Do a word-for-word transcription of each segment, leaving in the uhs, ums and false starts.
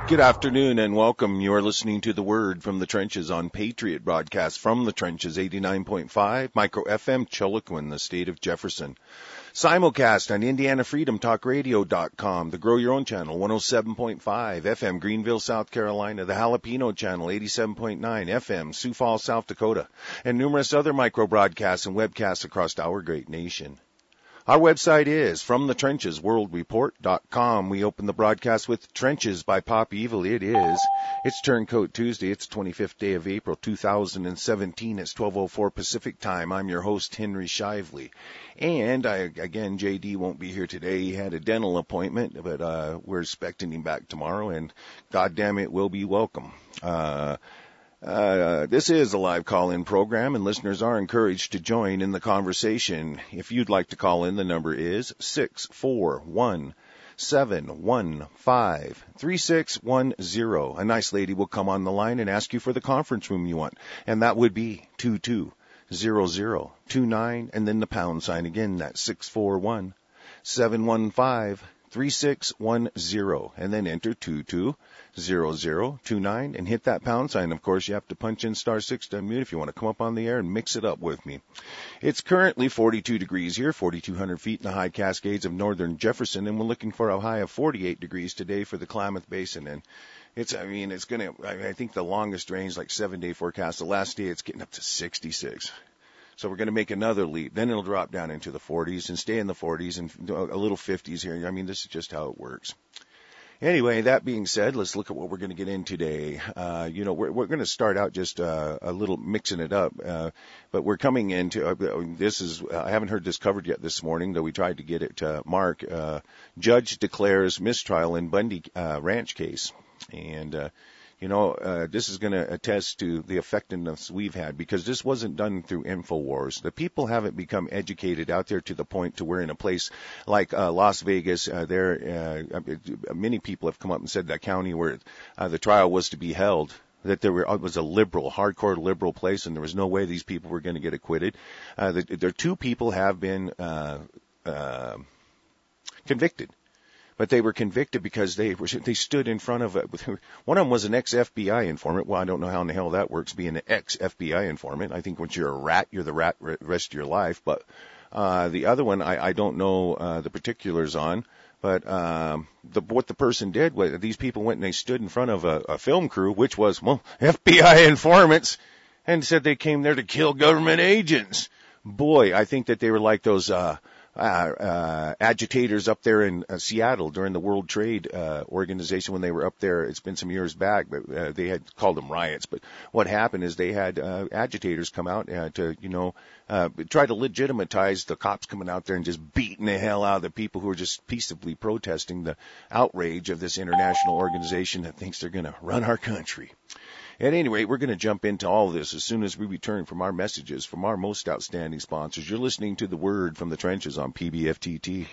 Good afternoon and welcome. You are listening to The Word from the Trenches on Patriot Broadcast from the Trenches, eighty-nine point five, Micro F M, Chiloquin, the state of Jefferson. Simulcast on Indiana Freedom Talk Radio dot com, the Grow Your Own channel, one oh seven point five, F M, Greenville, South Carolina, the Jalapeno channel, eighty-seven point nine, F M, Sioux Falls, South Dakota, and numerous other micro broadcasts and webcasts across our great nation. Our website is from the trenches world report dot com. We open the broadcast with Trenches by Pop Evil. It is. It's Turncoat Tuesday. It's twenty-fifth day of April, two thousand seventeen. It's twelve oh four Pacific time. I'm your host, Henry Shively. And I, again, J D won't be here today. He had a dental appointment, but uh, we're expecting him back tomorrow, and goddamn it, will be welcome. Uh, Uh, this is a live call-in program, and listeners are encouraged to join in the conversation. If you'd like to call in, the number is six four one, seven one five, three six one zero. A nice lady will come on the line and ask you for the conference room you want, and that would be two two zero zero two nine, and then the pound sign again. That's six four one, seven one five, three six one zero, and then enter two two zero zero two nine and hit that pound sign. Of course, you have to punch in star six to unmute if you want to come up on the air and mix it up with me. It's currently forty-two degrees here, forty-two hundred feet in the high Cascades of northern Jefferson, and we're looking for a high of forty-eight degrees today for the Klamath Basin. And it's, I mean, it's going to, I think the longest range, like seven day forecast, the last day it's getting up to sixty-six. So we're going to make another leap. Then it'll drop down into the forties and stay in the forties and a little fifties here. I mean, this is just how it works. Anyway, that being said, let's look at what we're going to get in today. Uh, you know, we're, we're going to start out just uh, a little mixing it up, uh, but we're coming into, uh, this is, uh, I haven't heard this covered yet this morning, though we tried to get it to Mark. Uh, judge declares mistrial in Bundy uh, Ranch case. And, uh, you know, uh, this is going to attest to the effectiveness we've had, because this wasn't done through InfoWars. The people haven't become educated out there to the point to where in a place like uh, Las Vegas, uh, there, uh, many people have come up and said that county where uh, the trial was to be held, that there were, it was a liberal, hardcore liberal place, and there was no way these people were going to get acquitted. Uh, the, there two people have been uh, uh, convicted. But they were convicted because they were, they stood in front of a, one of them was an ex-F B I informant. Well, I don't know how in the hell that works, being an ex-F B I informant. I think once you're a rat, you're the rat the rest of your life. But, uh, the other one, I, I don't know, uh, the particulars on. But, um, the, what the person did was these people went and they stood in front of a, a film crew, which was, well, F B I informants, and said they came there to kill government agents. Boy, I think that they were like those, uh, Uh, uh, agitators up there in uh, Seattle during the World Trade uh, Organization when they were up there. It's been some years back, but uh, they had called them riots. But what happened is they had uh, agitators come out uh, to, you know, uh, try to legitimatize the cops coming out there and just beating the hell out of the people who are just peaceably protesting the outrage of this international organization that thinks they're going to run our country. At any rate, we're going to jump into all of this as soon as we return from our messages from our most outstanding sponsors. You're listening to The Word from the Trenches on P B F T T.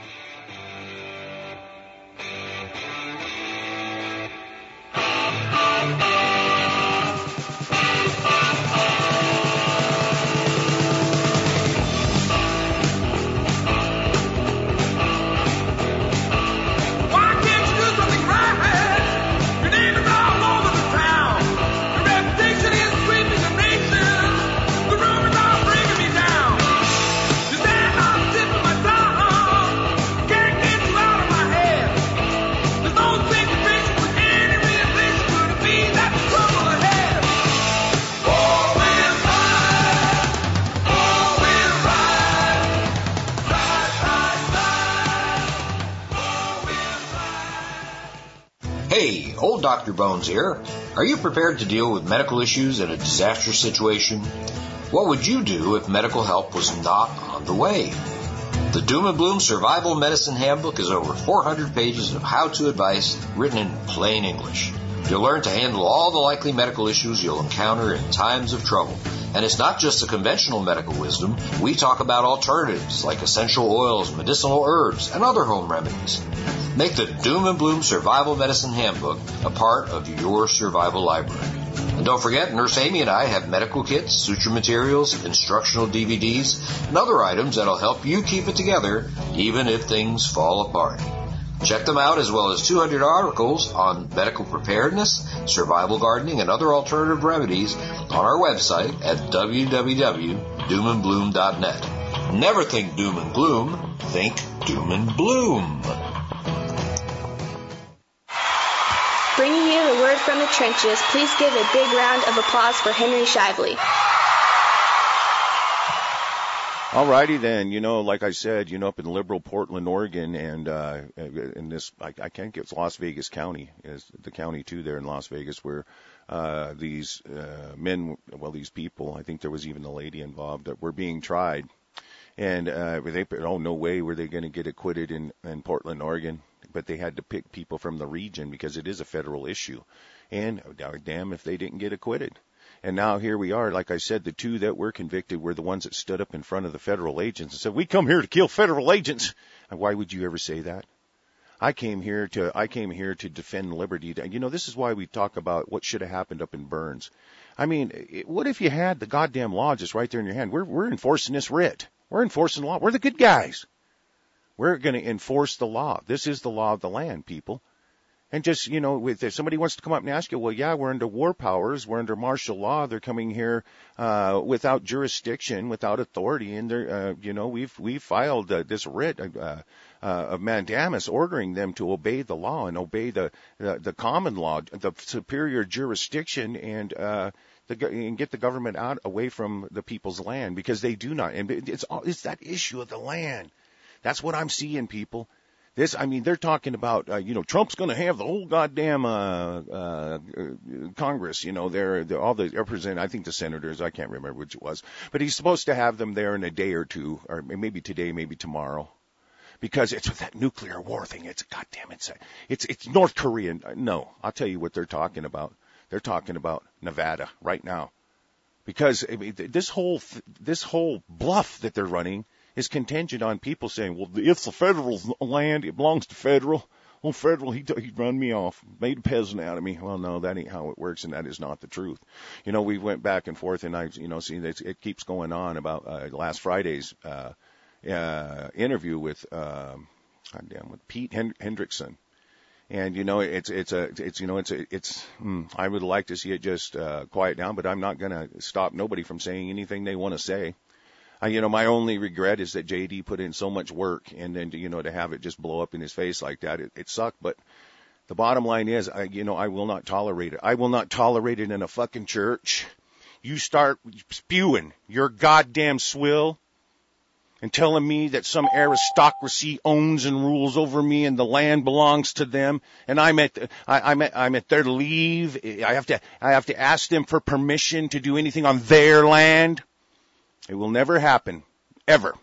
Doctor Bones here. Are you prepared to deal with medical issues in a disastrous situation? What would you do if medical help was not on the way? The Doom and Bloom Survival Medicine Handbook is over four hundred pages of how-to advice written in plain English. You'll learn to handle all the likely medical issues you'll encounter in times of trouble. And it's not just the conventional medical wisdom. We talk about alternatives like essential oils, medicinal herbs, and other home remedies. Make the Doom and Bloom Survival Medicine Handbook a part of your survival library. And don't forget, Nurse Amy and I have medical kits, suture materials, instructional D V Ds, and other items that'll help you keep it together even if things fall apart. Check them out as well as two hundred articles on medical preparedness, survival gardening, and other alternative remedies on our website at w w w dot doom and bloom dot net. Never think doom and gloom, think doom and bloom. Bringing you the word from the trenches, please give a big round of applause for Henry Shively. Alrighty then, you know, like I said, you know, up in liberal Portland, Oregon, and uh, in this, I, I can't get, it's Las Vegas County, is the county too there in Las Vegas, where uh, these uh, men, well, these people, I think there was even a lady involved, that were being tried. And uh, they, oh, no way were they going to get acquitted in, in Portland, Oregon. But they had to pick people from the region because it is a federal issue. And damn if they didn't get acquitted. And now here we are. Like I said, the two that were convicted were the ones that stood up in front of the federal agents and said, we come here to kill federal agents. And why would you ever say that? I came here to, I came here to defend liberty. You know, this is why we talk about what should have happened up in Burns. I mean, it, what if you had the goddamn law just right there in your hand? We're, we're enforcing this writ. We're enforcing the law. We're the good guys. We're going to enforce the law. This is the law of the land, people. And just, you know, if somebody wants to come up and ask you, well, yeah, we're under war powers, we're under martial law, they're coming here uh without jurisdiction, without authority, and they're, uh, you know, we've we've filed uh, this writ uh, uh, of mandamus ordering them to obey the law and obey the the, the common law, the superior jurisdiction, and uh the, and get the government out away from the people's land, because they do not. And it's it's that issue of the land. That's what I'm seeing, people. This, I mean, they're talking about, uh, you know, Trump's going to have the whole goddamn uh, uh, Congress, you know, they're, they're all the represent, I think the senators, I can't remember which it was, but he's supposed to have them there in a day or two, or maybe today, maybe tomorrow, because it's with that nuclear war thing. It's goddamn, it's it's it's North Korean. No, I'll tell you what they're talking about. They're talking about Nevada right now, because I mean, this whole this whole bluff that they're running is contingent on people saying, well, it's the federal land, it belongs to federal. Well, federal, he he run me off, made a peasant out of me. Well, no, that ain't how it works, and that is not the truth. You know, we went back and forth, and I, you know, see, it, it keeps going on about uh, last Friday's uh, uh, interview with, um, goddamn, with Pete Hend- Hendrickson. And, you know, it's, it's a, it's, you know, it's, a, it's, mm, I would like to see it just uh, quiet down, but I'm not going to stop nobody from saying anything they want to say. Uh, you know, my only regret is that J D put in so much work, and then, to, you know, to have it just blow up in his face like that, it, it sucked. But the bottom line is, I, you know, I will not tolerate it. I will not tolerate it in a fucking church. You start spewing your goddamn swill and telling me that some aristocracy owns and rules over me and the land belongs to them, and I'm at, I, I'm at, I'm at their leave. I have to, I have to ask them for permission to do anything on their land. It will never happen, ever.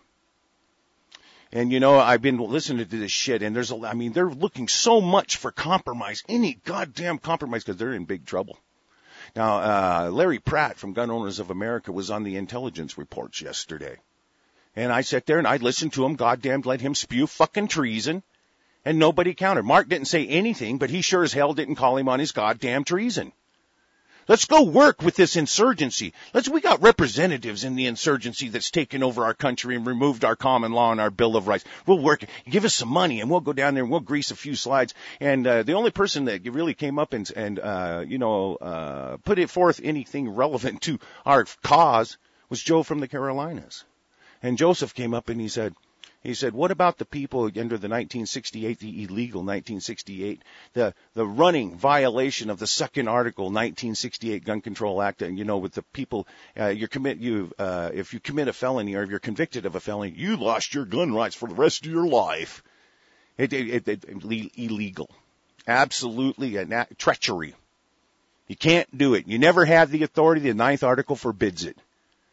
And, you know, I've been listening to this shit, and there's a, I mean, they're looking so much for compromise, any goddamn compromise, because they're in big trouble. Now, uh, Larry Pratt from Gun Owners of America was on the intelligence reports yesterday. And I sat there and I listened to him, goddamn, let him spew fucking treason, and nobody countered. Mark didn't say anything, but he sure as hell didn't call him on his goddamn treason. Let's go work with this insurgency. Let's, we got representatives in the insurgency that's taken over our country and removed our common law and our Bill of Rights. We'll work, give us some money, and we'll go down there and we'll grease a few slides. And, uh, the only person that really came up and, and, uh, you know, uh, put it forth anything relevant to our cause was Joe from the Carolinas. And Joseph came up and he said, He said, what about the people under the nineteen sixty-eight, the illegal nineteen sixty-eight, the, the running violation of the second article, nineteen sixty-eight Gun Control Act, and, you know, with the people, uh, you commit, you, uh, if you commit a felony or if you're convicted of a felony, you lost your gun rights for the rest of your life. It, it, it, it illegal. Absolutely a treachery. You can't do it. You never have the authority. The ninth article forbids it.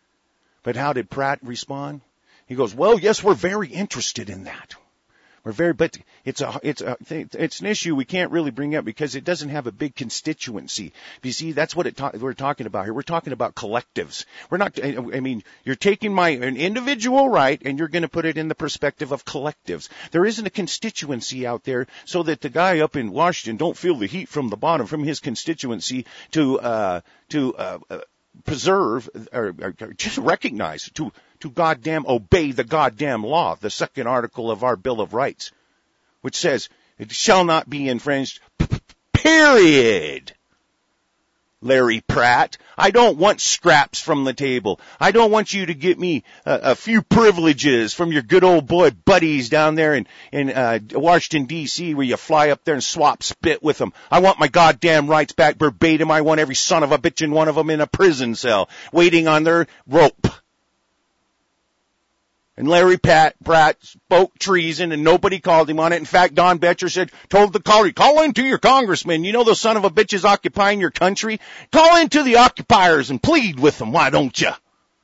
But how did Pratt respond? He goes, well, yes, we're very interested in that. We're very, but it's a, it's a, it's an issue we can't really bring up because it doesn't have a big constituency. You see, that's what it ta- we're talking about here. We're talking about collectives. We're not, I mean, you're taking my, an individual right and you're going to put it in the perspective of collectives. There isn't a constituency out there so that the guy up in Washington don't feel the heat from the bottom from his constituency to, uh, to, uh, uh preserve or, or just recognize to to goddamn obey the goddamn law, the second article of our Bill of Rights, which says It shall not be infringed. Period. Larry Pratt. I don't want scraps from the table. I don't want you to get me a, a few privileges from your good old boy buddies down there in, in uh, Washington, D C, where you fly up there and swap spit with them. I want my goddamn rights back verbatim. I want every son of a bitch in one of them in a prison cell, waiting on their rope. And Larry Pratt, Pratt spoke treason and nobody called him on it. In fact, Don Betcher said, told the caller, call into your congressman. You know those son of a bitches occupying your country? Call into the occupiers and plead with them. Why don't you?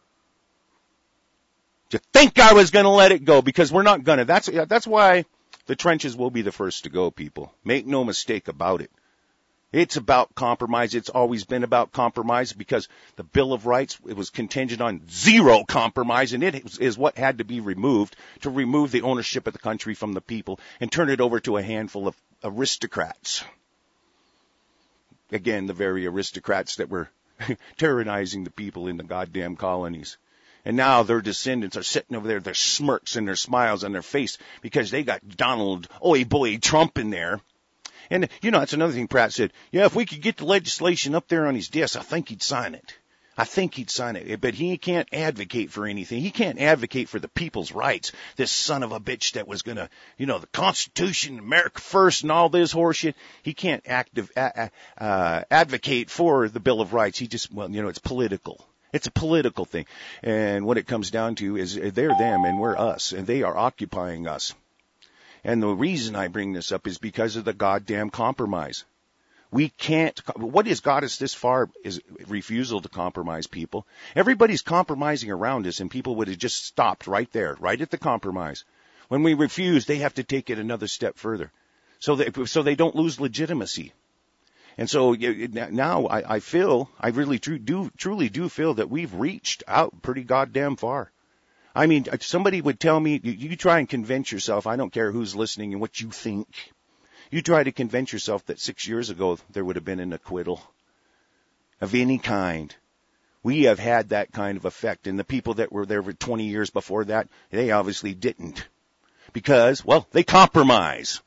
You think I was going to let it go? Because we're not going to. That's, that's why the trenches will be the first to go, people. Make no mistake about it. It's about compromise. It's always been about compromise because the Bill of Rights, it was contingent on zero compromise, and it is what had to be removed to remove the ownership of the country from the people and turn it over to a handful of aristocrats. Again, the very aristocrats that were tyrannizing the people in the goddamn colonies. And now their descendants are sitting over there, their smirks and their smiles on their face because they got Donald, oi boy, Trump in there. And, you know, that's another thing Pratt said. Yeah, if we could get the legislation up there on his desk, I think he'd sign it. I think he'd sign it. But he can't advocate for anything. He can't advocate for the people's rights. This son of a bitch that was going to, you know, the Constitution, America first and all this horseshit. He can't active, uh, uh, advocate for the Bill of Rights. He just, well, you know, it's political. It's a political thing. And what it comes down to is they're them and we're us. And they are occupying us. And the reason I bring this up is because of the goddamn compromise. We can't, what has got us this far is refusal to compromise, people. Everybody's compromising around us and people would have just stopped right there, right at the compromise. When we refuse, they have to take it another step further. So they, so they don't lose legitimacy. And so now I, I feel, I really tru- do, truly do feel that we've reached out pretty goddamn far. I mean, somebody would tell me, you, you try and convince yourself, I don't care who's listening and what you think, you try to convince yourself that six years ago there would have been an acquittal of any kind. We have had that kind of effect, and the people that were there for twenty years before that, they obviously didn't. Because, well, they compromise.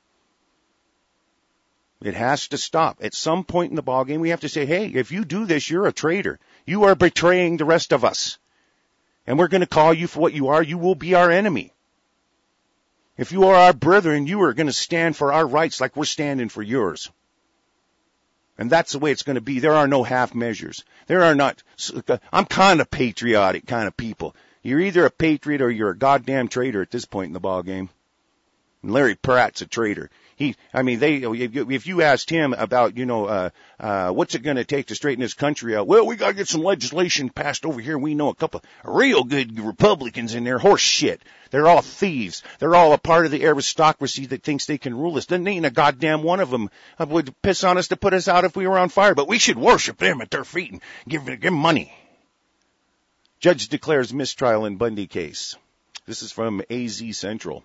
It has to stop. At some point in the ballgame, we have to say, hey, if you do this, you're a traitor. You are betraying the rest of us. And we're going to call you for what you are. You will be our enemy. If you are our brethren, you are going to stand for our rights like we're standing for yours. And that's the way it's going to be. There are no half measures. There are not, I'm kind of patriotic kind of people. You're either a patriot or you're a goddamn traitor at this point in the ball game. And Larry Pratt's a traitor. He, I mean, they, if you asked him about, you know, uh, uh, what's it going to take to straighten this country out? Well, we got to get some legislation passed over here. We know a couple of real good Republicans in there. Horse shit. They're all thieves. They're all a part of the aristocracy that thinks they can rule us. There ain't a goddamn one of them would piss on us to put us out if we were on fire, but we should worship them at their feet and give, give them money. Judge declares mistrial in Bundy case. This is from A Z Central.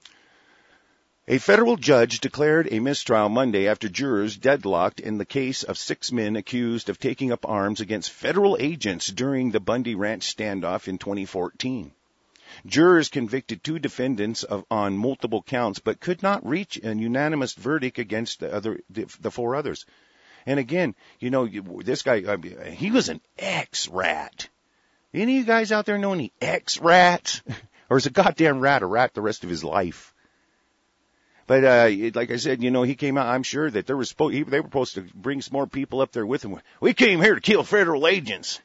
A federal judge declared a mistrial Monday after jurors deadlocked in the case of six men accused of taking up arms against federal agents during the Bundy Ranch standoff in twenty fourteen. Jurors convicted two defendants of, on multiple counts, but could not reach a unanimous verdict against the other, the, the four others. And again, you know, this guy, I mean, he was an ex-rat. Any of you guys out there know any ex-rats? Or is a goddamn rat a rat the rest of his life? But, uh, like I said, you know, he came out, I'm sure that there was, they were supposed to bring some more people up there with him. We came here to kill federal agents.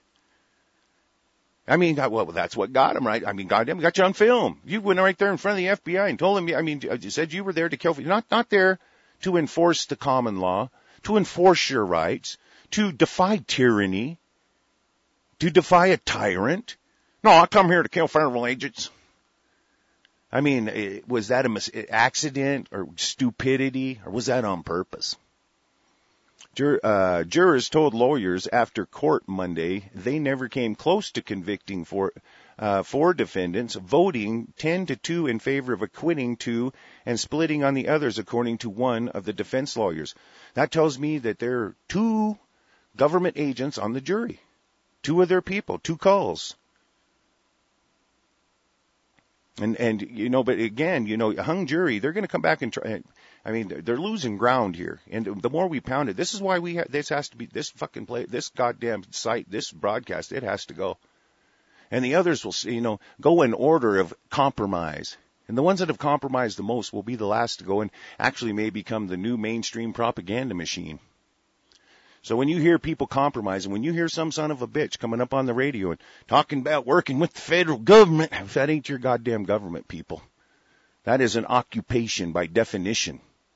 I mean, well, that's what got him, right? I mean, goddamn, got you on film. You went right there in front of the F B I and told him, I mean, you said you were there to kill, not, not there to enforce the common law, to enforce your rights, to defy tyranny, to defy a tyrant. No, I come here to kill federal agents. I mean, was that an accident or stupidity, or was that on purpose? Jur- uh, jurors told lawyers after court Monday they never came close to convicting four, uh, four defendants, voting ten to two in favor of acquitting two and splitting on the others, according to one of the defense lawyers. That tells me that there are two government agents on the jury, two of their people, two calls. And, and, you know, but again, you know, a hung jury, they're going to come back and try, I mean, they're losing ground here. And the more we pound it, this is why we ha- this has to be, this fucking play, this goddamn site, this broadcast, it has to go. And the others will, you know, go in order of compromise. And the ones that have compromised the most will be the last to go and actually may become the new mainstream propaganda machine. So when you hear people compromising, when you hear some son of a bitch coming up on the radio and talking about working with the federal government, that ain't your goddamn government, people. That is an occupation by definition.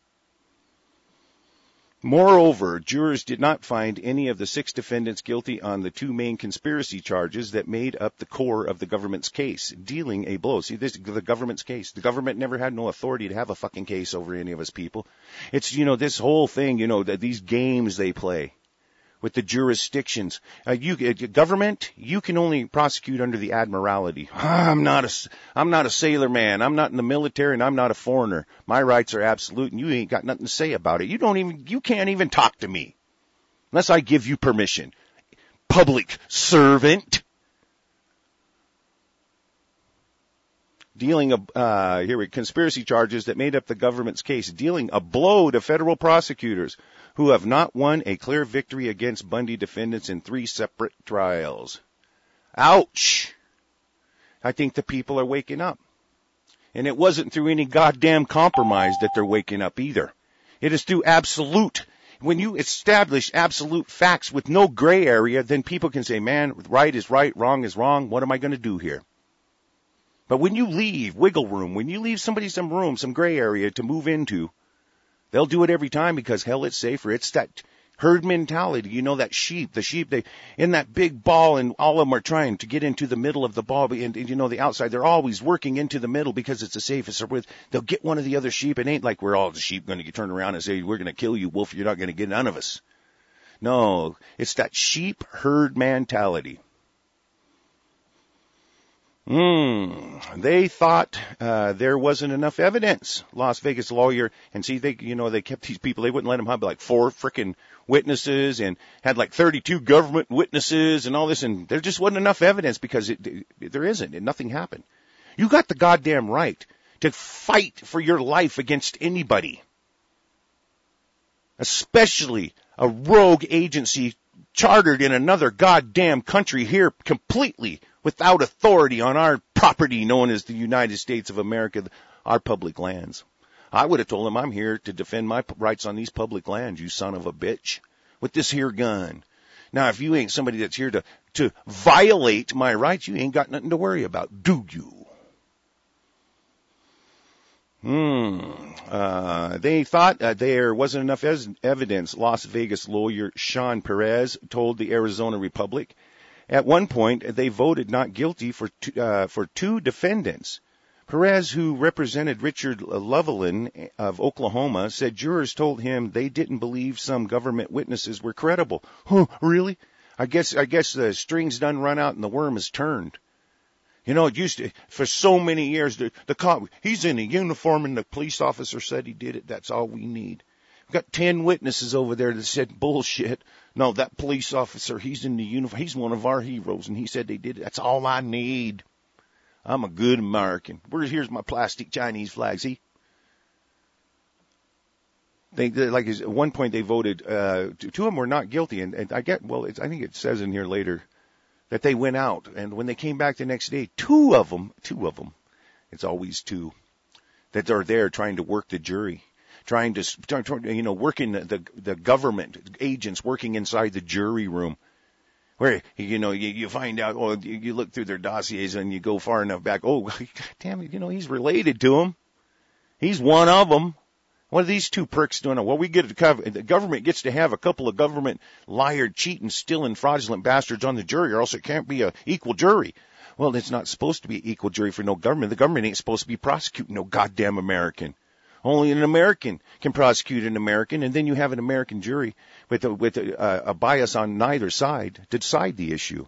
Moreover, jurors did not find any of the six defendants guilty on the two main conspiracy charges that made up the core of the government's case, dealing a blow. See, this is the government's case. The government never had no authority to have a fucking case over any of us people. It's, you know, this whole thing, you know, that these games they play with the jurisdictions. Uh, you, uh, government, you can only prosecute under the admiralty. I'm not a, I'm not a sailor man. I'm not in the military and I'm not a foreigner. My rights are absolute and you ain't got nothing to say about it. You don't even, you can't even talk to me unless I give you permission. Public servant. Dealing a, uh, here we conspiracy charges that made up the government's case, dealing a blow to federal prosecutors who have not won a clear victory against Bundy defendants in three separate trials. Ouch! I think the people are waking up. And it wasn't through any goddamn compromise that they're waking up either. It is through absolute. When you establish absolute facts with no gray area, then people can say, man, right is right, wrong is wrong, what am I going to do here? But when you leave wiggle room, when you leave somebody some room, some gray area to move into, they'll do it every time because, hell, it's safer. It's that herd mentality. You know, that sheep, the sheep, they in that big ball, and all of them are trying to get into the middle of the ball. And, and you know, the outside, they're always working into the middle because it's the safest. Or with, they'll get one of the other sheep. It ain't like we're all the sheep going to turn around and say, we're going to kill you, wolf. You're not going to get none of us. No, it's that sheep herd mentality. Hmm. They thought uh, there wasn't enough evidence. Las Vegas lawyer, and see, they, you know, they kept these people. They wouldn't let them have like four frickin' witnesses, and had like thirty-two government witnesses, and all this, and there just wasn't enough evidence because it, it, there isn't, and nothing happened. You got the goddamn right to fight for your life against anybody, especially a rogue agency chartered in another goddamn country here completely without authority on our property known as the United States of America, our public lands. I would have told him I'm here to defend my rights on these public lands, you son of a bitch, with this here gun. Now, if you ain't somebody that's here to, to violate my rights, you ain't got nothing to worry about, do you? Hmm. Uh, they thought uh, there wasn't enough es- evidence, Las Vegas lawyer Sean Perez told the Arizona Republic. At one point, they voted not guilty for two, uh, for two defendants. Perez, who represented Richard Lovelin of Oklahoma, said jurors told him they didn't believe some government witnesses were credible. Huh, really? I guess I guess the string's done run out and the worm has turned. You know, it used to, for so many years, the, the cop, he's in a uniform and the police officer said he did it. That's all we need. We've got ten witnesses over there that said bullshit. No, that police officer, he's in the uniform. He's one of our heroes, and he said they did it. That's all I need. I'm a good American. Where's here's my plastic Chinese flag. See, they, they like at one point they voted. Uh, two, two of them were not guilty, and, and I get well. It's, I think it says in here later that they went out, and when they came back the next day, two of them, two of them, it's always two, that are there trying to work the jury. Trying to, you know, working the, the, the government agents working inside the jury room where, you know, you, you find out, oh, you, you look through their dossiers and you go far enough back. Oh, God damn it, you know, he's related to them. He's one of them. What are these two pricks doing? Well, we get to cover, the government gets to have a couple of government liar, cheating, stealing, fraudulent bastards on the jury, or else it can't be a equal jury. Well, it's not supposed to be an equal jury for no government. The government ain't supposed to be prosecuting no goddamn American. Only an American can prosecute an American, and then you have an American jury with a, with a, a bias on neither side to decide the issue.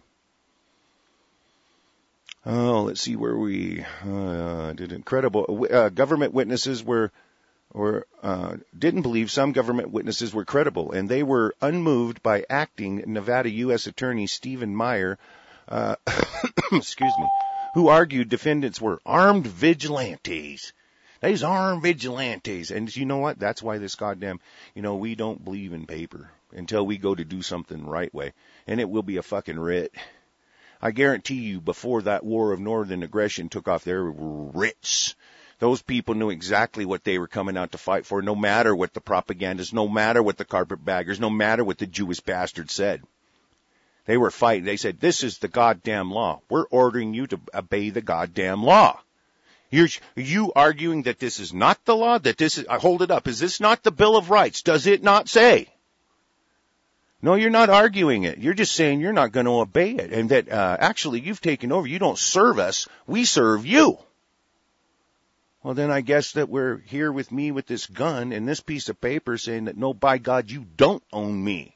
Oh, let's see where we uh, did incredible. Uh, government witnesses were, or uh, didn't believe some government witnesses were credible, and they were unmoved by acting Nevada U S Attorney Stephen Meyer, uh, excuse me, who argued defendants were armed vigilantes. These armed vigilantes. And you know what? That's why this goddamn, you know, we don't believe in paper until we go to do something the right way. And it will be a fucking writ. I guarantee you, before that war of northern aggression took off, there were writs. Those people knew exactly what they were coming out to fight for, no matter what the propagandists, no matter what the carpetbaggers, no matter what the Jewish bastards said. They were fighting. They said, this is the goddamn law. We're ordering you to obey the goddamn law. You're you arguing that this is not the law, that this is, I hold it up. Is this not the Bill of Rights? Does it not say? No, you're not arguing it. You're just saying you're not going to obey it. And that, uh, actually you've taken over. You don't serve us. We serve you. Well, then I guess that we're here with me with this gun and this piece of paper saying that, no, by God, you don't own me.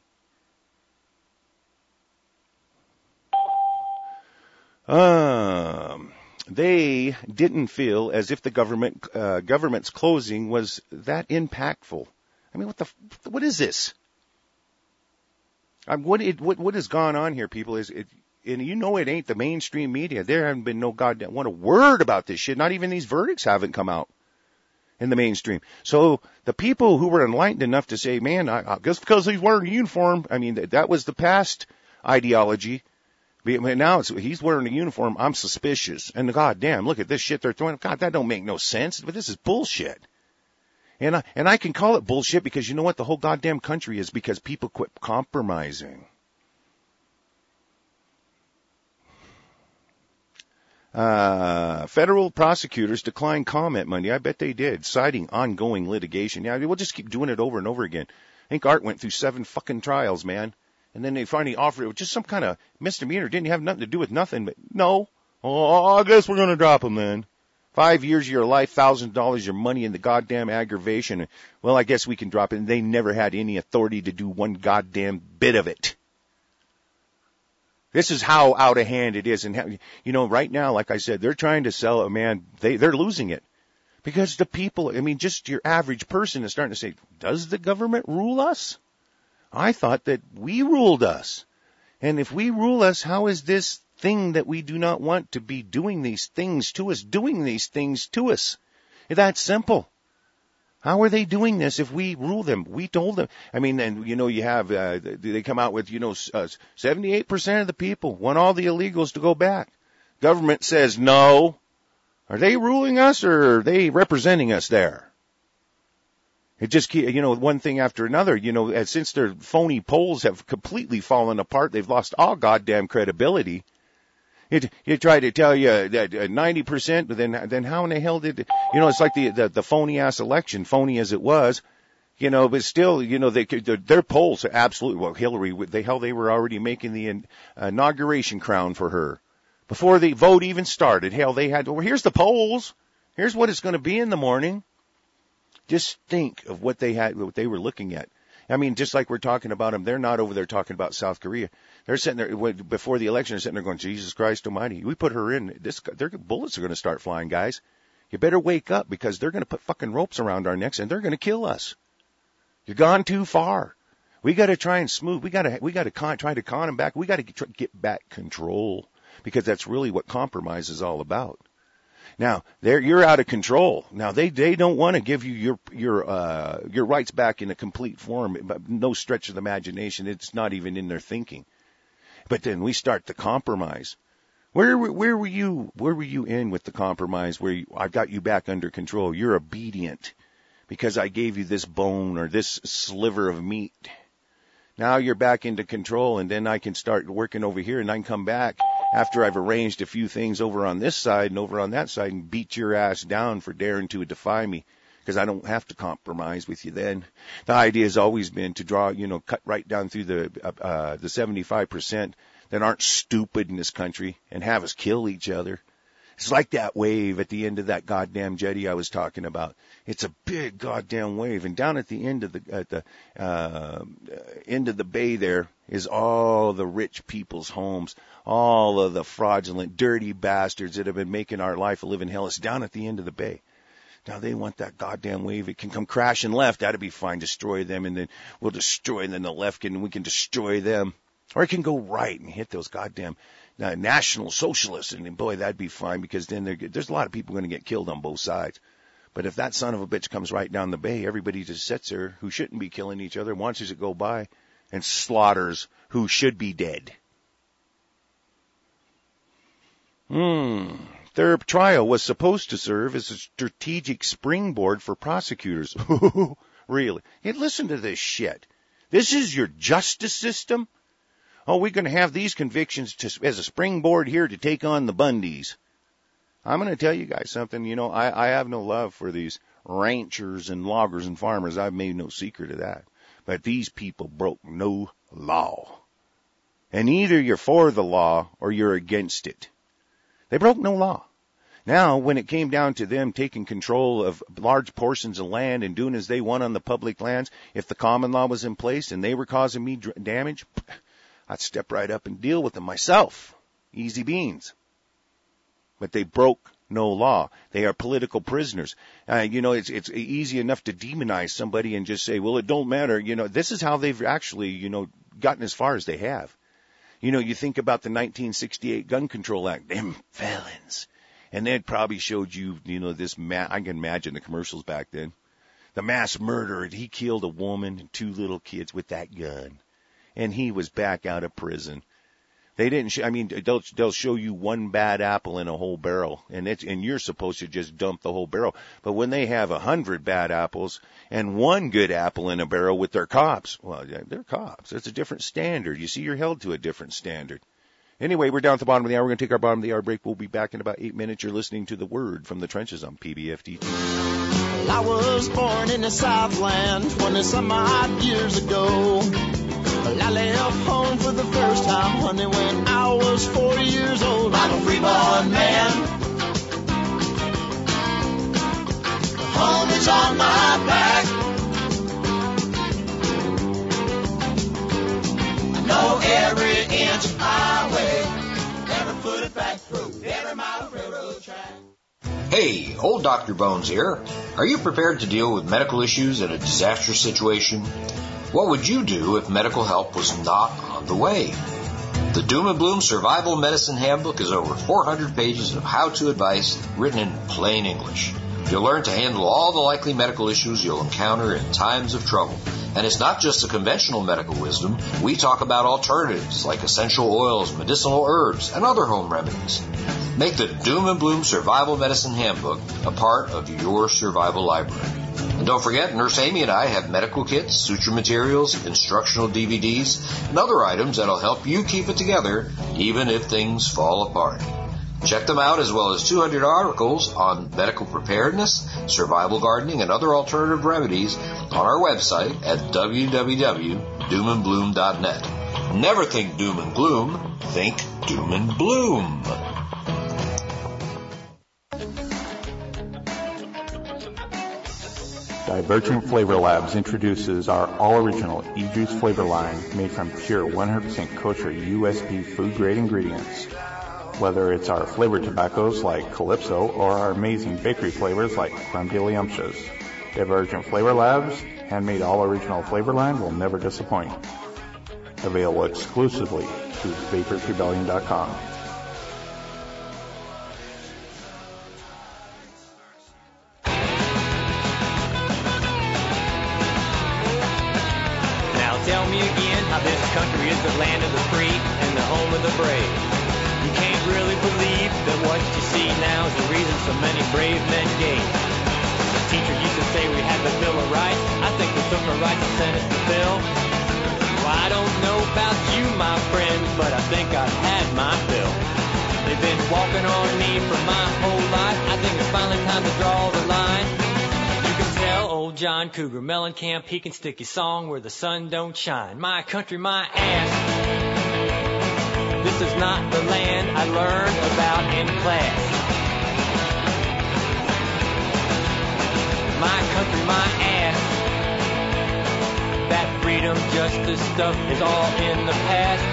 Um, they didn't feel as if the government, uh, government's closing was that impactful. I mean, what the, what is this? Um, what, it, what, what has gone on here, people, is it, and you know it ain't the mainstream media. There haven't been no goddamn, one a word about this shit. Not even these verdicts haven't come out in the mainstream. So the people who were enlightened enough to say, man, I, I, just because he's wearing a uniform, I mean, that, that was the past ideology. But now it's, he's wearing a uniform, I'm suspicious. And goddamn, look at this shit they're throwing. God, that don't make no sense. But this is bullshit. And I, and I can call it bullshit because you know what? The whole goddamn country is because people quit compromising. Uh, federal prosecutors declined comment Monday. I bet they did, citing ongoing litigation. Yeah, we'll just keep doing it over and over again. I think Art went through seven fucking trials, man. And then they finally offered it with just some kind of misdemeanor. Didn't have nothing to do with nothing, but no. Oh, I guess we're going to drop him then. Five years of your life, thousand dollars, your money in the goddamn aggravation. Well, I guess we can drop it. And they never had any authority to do one goddamn bit of it. This is how out of hand it is. And, how, you know, right now, like I said, they're trying to sell it, man. They, they're losing it. Because the people, I mean, just your average person is starting to say, does the government rule us? I thought that we ruled us. And if we rule us, how is this thing that we do not want to be doing these things to us, doing these things to us? That's simple. How are they doing this if we rule them? We told them. I mean, and you know, you have, uh, they come out with, you know, uh, seventy-eight percent of the people want all the illegals to go back. Government says no. Are they ruling us or are they representing us there? It just, you know, one thing after another, you know, since their phony polls have completely fallen apart, they've lost all goddamn credibility. It, you try to tell you that ninety percent, but then, then how in the hell did, you know, it's like the, the, the phony ass election, phony as it was, you know, but still, you know, they, their polls are absolutely, well, Hillary, they, hell, they were already making the inauguration crown for her. Before the vote even started, hell, they had, well, here's the polls. Here's what it's going to be in the morning. Just think of what they had, what they were looking at. I mean, just like we're talking about them, they're not over there talking about South Korea. They're sitting there before the election. They're sitting there going, "Jesus Christ Almighty, we put her in. This, their bullets are going to start flying, guys. You better wake up because they're going to put fucking ropes around our necks and they're going to kill us. You've gone too far. We got to try and smooth. We got to, we got to con, try to con them back. We got to get, get back control because that's really what compromise is all about." Now, they're, you're out of control. Now, they, they don't want to give you your, your, uh, your rights back in a complete form, but no stretch of the imagination. It's not even in their thinking. But then we start the compromise. Where, where were you, where were you in with the compromise where you, I got you back under control? You're obedient because I gave you this bone or this sliver of meat. Now you're back into control and then I can start working over here and I can come back after I've arranged a few things over on this side and over on that side and beat your ass down for daring to defy me because I don't have to compromise with you then. The idea has always been to draw, you know, cut right down through the, uh, the seventy-five percent that aren't stupid in this country and have us kill each other. It's like that wave at the end of that goddamn jetty I was talking about. It's a big goddamn wave, and down at the end of the at the uh, end of the bay there is all the rich people's homes, all of the fraudulent, dirty bastards that have been making our life a living hell. It's down at the end of the bay. Now they want that goddamn wave. It can come crashing left. That'd be fine. Destroy them, and then we'll destroy. And then the left can we can destroy them, or it can go right and hit those goddamn uh, national socialists. And boy, that'd be fine because then there's a lot of people going to get killed on both sides. But if that son of a bitch comes right down the bay, everybody just sits there who shouldn't be killing each other, watches it go by, and slaughters who should be dead. Hmm. Their trial was supposed to serve as a strategic springboard for prosecutors. Really? Hey, listen to this shit. This is your justice system? Oh, we're going to have these convictions to, as a springboard here to take on the Bundys. I'm going to tell you guys something. You know, I, I have no love for these ranchers and loggers and farmers. I've made no secret of that. But these people broke no law. And either you're for the law or you're against it. They broke no law. Now, when it came down to them taking control of large portions of land and doing as they want on the public lands, if the common law was in place and they were causing me damage, I'd step right up and deal with them myself. Easy beans. But they broke no law. They are political prisoners. Uh, you know, it's it's easy enough to demonize somebody and just say, well, it don't matter. You know, this is how they've actually, you know, gotten as far as they have. You know, you think about the nineteen sixty-eight Gun Control Act, them felons. And they'd probably showed you, you know, this, ma- I can imagine the commercials back then. The mass murderer, he killed a woman and two little kids with that gun. And he was back out of prison. They didn't, sh- I mean, they'll, they'll show you one bad apple in a whole barrel. And it's, and you're supposed to just dump the whole barrel. But when they have a hundred bad apples and one good apple in a barrel with their cops, well, they're cops. It's a different standard. You see, you're held to a different standard. Anyway, we're down at the bottom of the hour. We're going to take our bottom of the hour break. We'll be back in about eight minutes. You're listening to The Word from the Trenches on P B F T. Well, I was born in the Southland twenty-some odd years ago. Well, I left home for the first time, honey, when I was forty years old. I'm a free-born man. Home is on my back. I know every inch of highway, every foot of back road, every mile of railroad track. Hey, old Doctor Bones here. Are you prepared to deal with medical issues in a disaster situation? What would you do if medical help was not on the way? The Doom and Bloom Survival Medicine Handbook is over four hundred pages of how-to advice written in plain English. You'll learn to handle all the likely medical issues you'll encounter in times of trouble. And it's not just the conventional medical wisdom. We talk about alternatives like essential oils, medicinal herbs, and other home remedies. Make the Doom and Bloom Survival Medicine Handbook a part of your survival library. And don't forget, Nurse Amy and I have medical kits, suture materials, instructional D V Ds, and other items that'll help you keep it together even if things fall apart. Check them out, as well as two hundred articles on medical preparedness, survival gardening, and other alternative remedies on our website at w w w dot doom and bloom dot net. Never think doom and gloom, think doom and bloom. Divergent Flavor Labs introduces our all-original E-Juice flavor line made from pure one hundred percent kosher U S D food-grade ingredients. Whether it's our flavored tobaccos like Calypso or our amazing bakery flavors like Crumdiddlyumptious, Divergent Flavor Labs' handmade all-original flavor line will never disappoint. Available exclusively through vapors rebellion dot com. Now tell me again how this country is the land of the free and the home of the brave. You can't really believe that what you see now is the reason so many brave men gave. The teacher used to say we had the Bill of Rights. I think we took our rights and sent us the bill. Well, I don't know about you, my friends, but I think I've had my fill. They've been walking on me for my whole life. I think it's finally time to draw the line. You can tell old John Cougar Mellencamp, he can stick his song where the sun don't shine. My country, my ass. This is not the land I learned about in class. My country, my ass. That freedom, justice stuff is all in the past.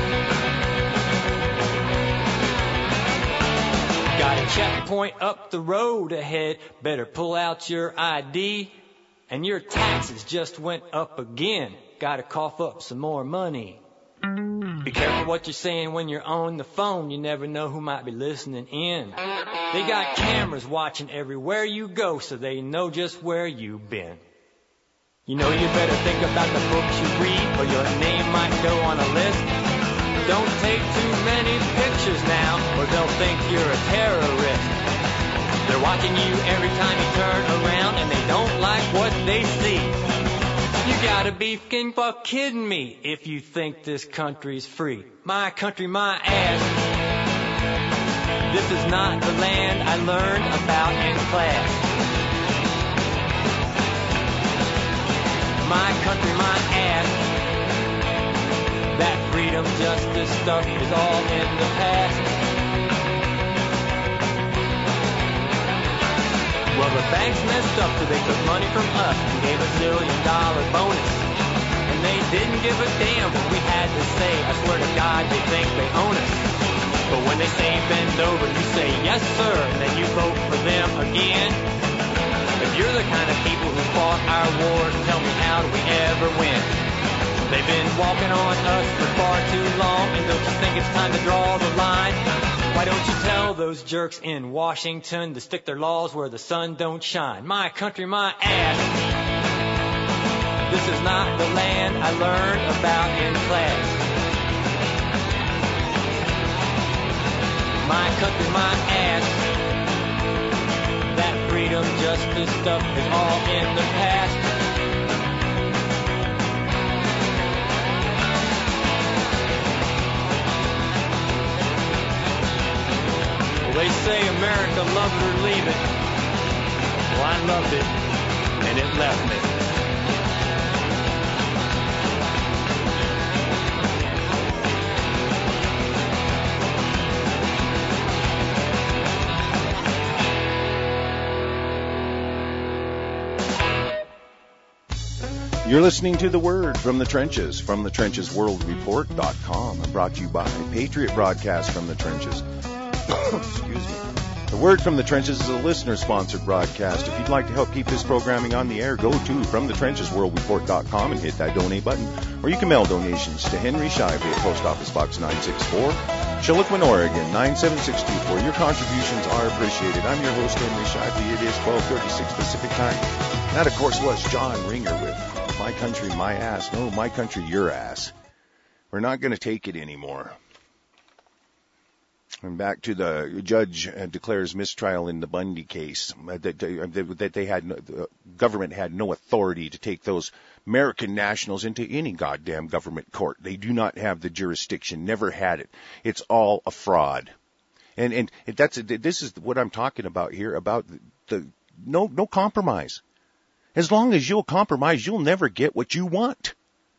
Got a checkpoint up the road ahead. Better pull out your I D. And your taxes just went up again. Gotta cough up some more money. Be careful what you're saying when you're on the phone. You never know who might be listening in. They got cameras watching everywhere you go, so they know just where you've been. You know you better think about the books you read, or your name might go on a list. Don't take too many pictures now, or they'll think you're a terrorist. They're watching you every time you turn around, and they don't like what they see. You gotta be f***ing fuck kidding me if you think this country's free. My country, my ass. This is not the land I learned about in class. My country, my ass. That freedom, justice stuff is all in the past. Well, the banks messed up so they took money from us and gave a zillion dollar bonus. And they didn't give a damn what we had to say. I swear to God, they think they own us. But when they say bend over, you say yes, sir, and then you vote for them again. If you're the kind of people who fought our wars, tell me how do we ever win? They've been walking on us for far too long, and don't you think it's time to draw the line? Why don't you tell those jerks in Washington to stick their laws where the sun don't shine? My country, my ass. This is not the land I learned about in class. My country, my ass. That freedom, justice stuff is all in the past. Well, they say America, love it or leave it. Well, I loved it, and it left me. You're listening to The Word from the Trenches, from the trenches world report dot com, and brought to you by Patriot Broadcast from the Trenches. Excuse me. The Word from the Trenches is a listener-sponsored broadcast. If you'd like to help keep this programming on the air, go to from the trenches world report dot com and hit that donate button. Or you can mail donations to Henry Shively at Post Office Box nine sixty-four, Chilliquin, Oregon nine seven six two four. Your contributions are appreciated. I'm your host, Henry Shively. It is twelve thirty-six Pacific Time. That, of course, was John Ringer with My Country, My Ass. No, My Country, Your Ass. We're not going to take it anymore. And back to the judge uh, declares mistrial in the Bundy case. Uh, that, uh, that they had, no, the government had no authority to take those American nationals into any goddamn government court. They do not have the jurisdiction. Never had it. It's all a fraud. And and that's this is what I'm talking about here about the, the no no compromise. As long as you'll compromise, you'll never get what you want.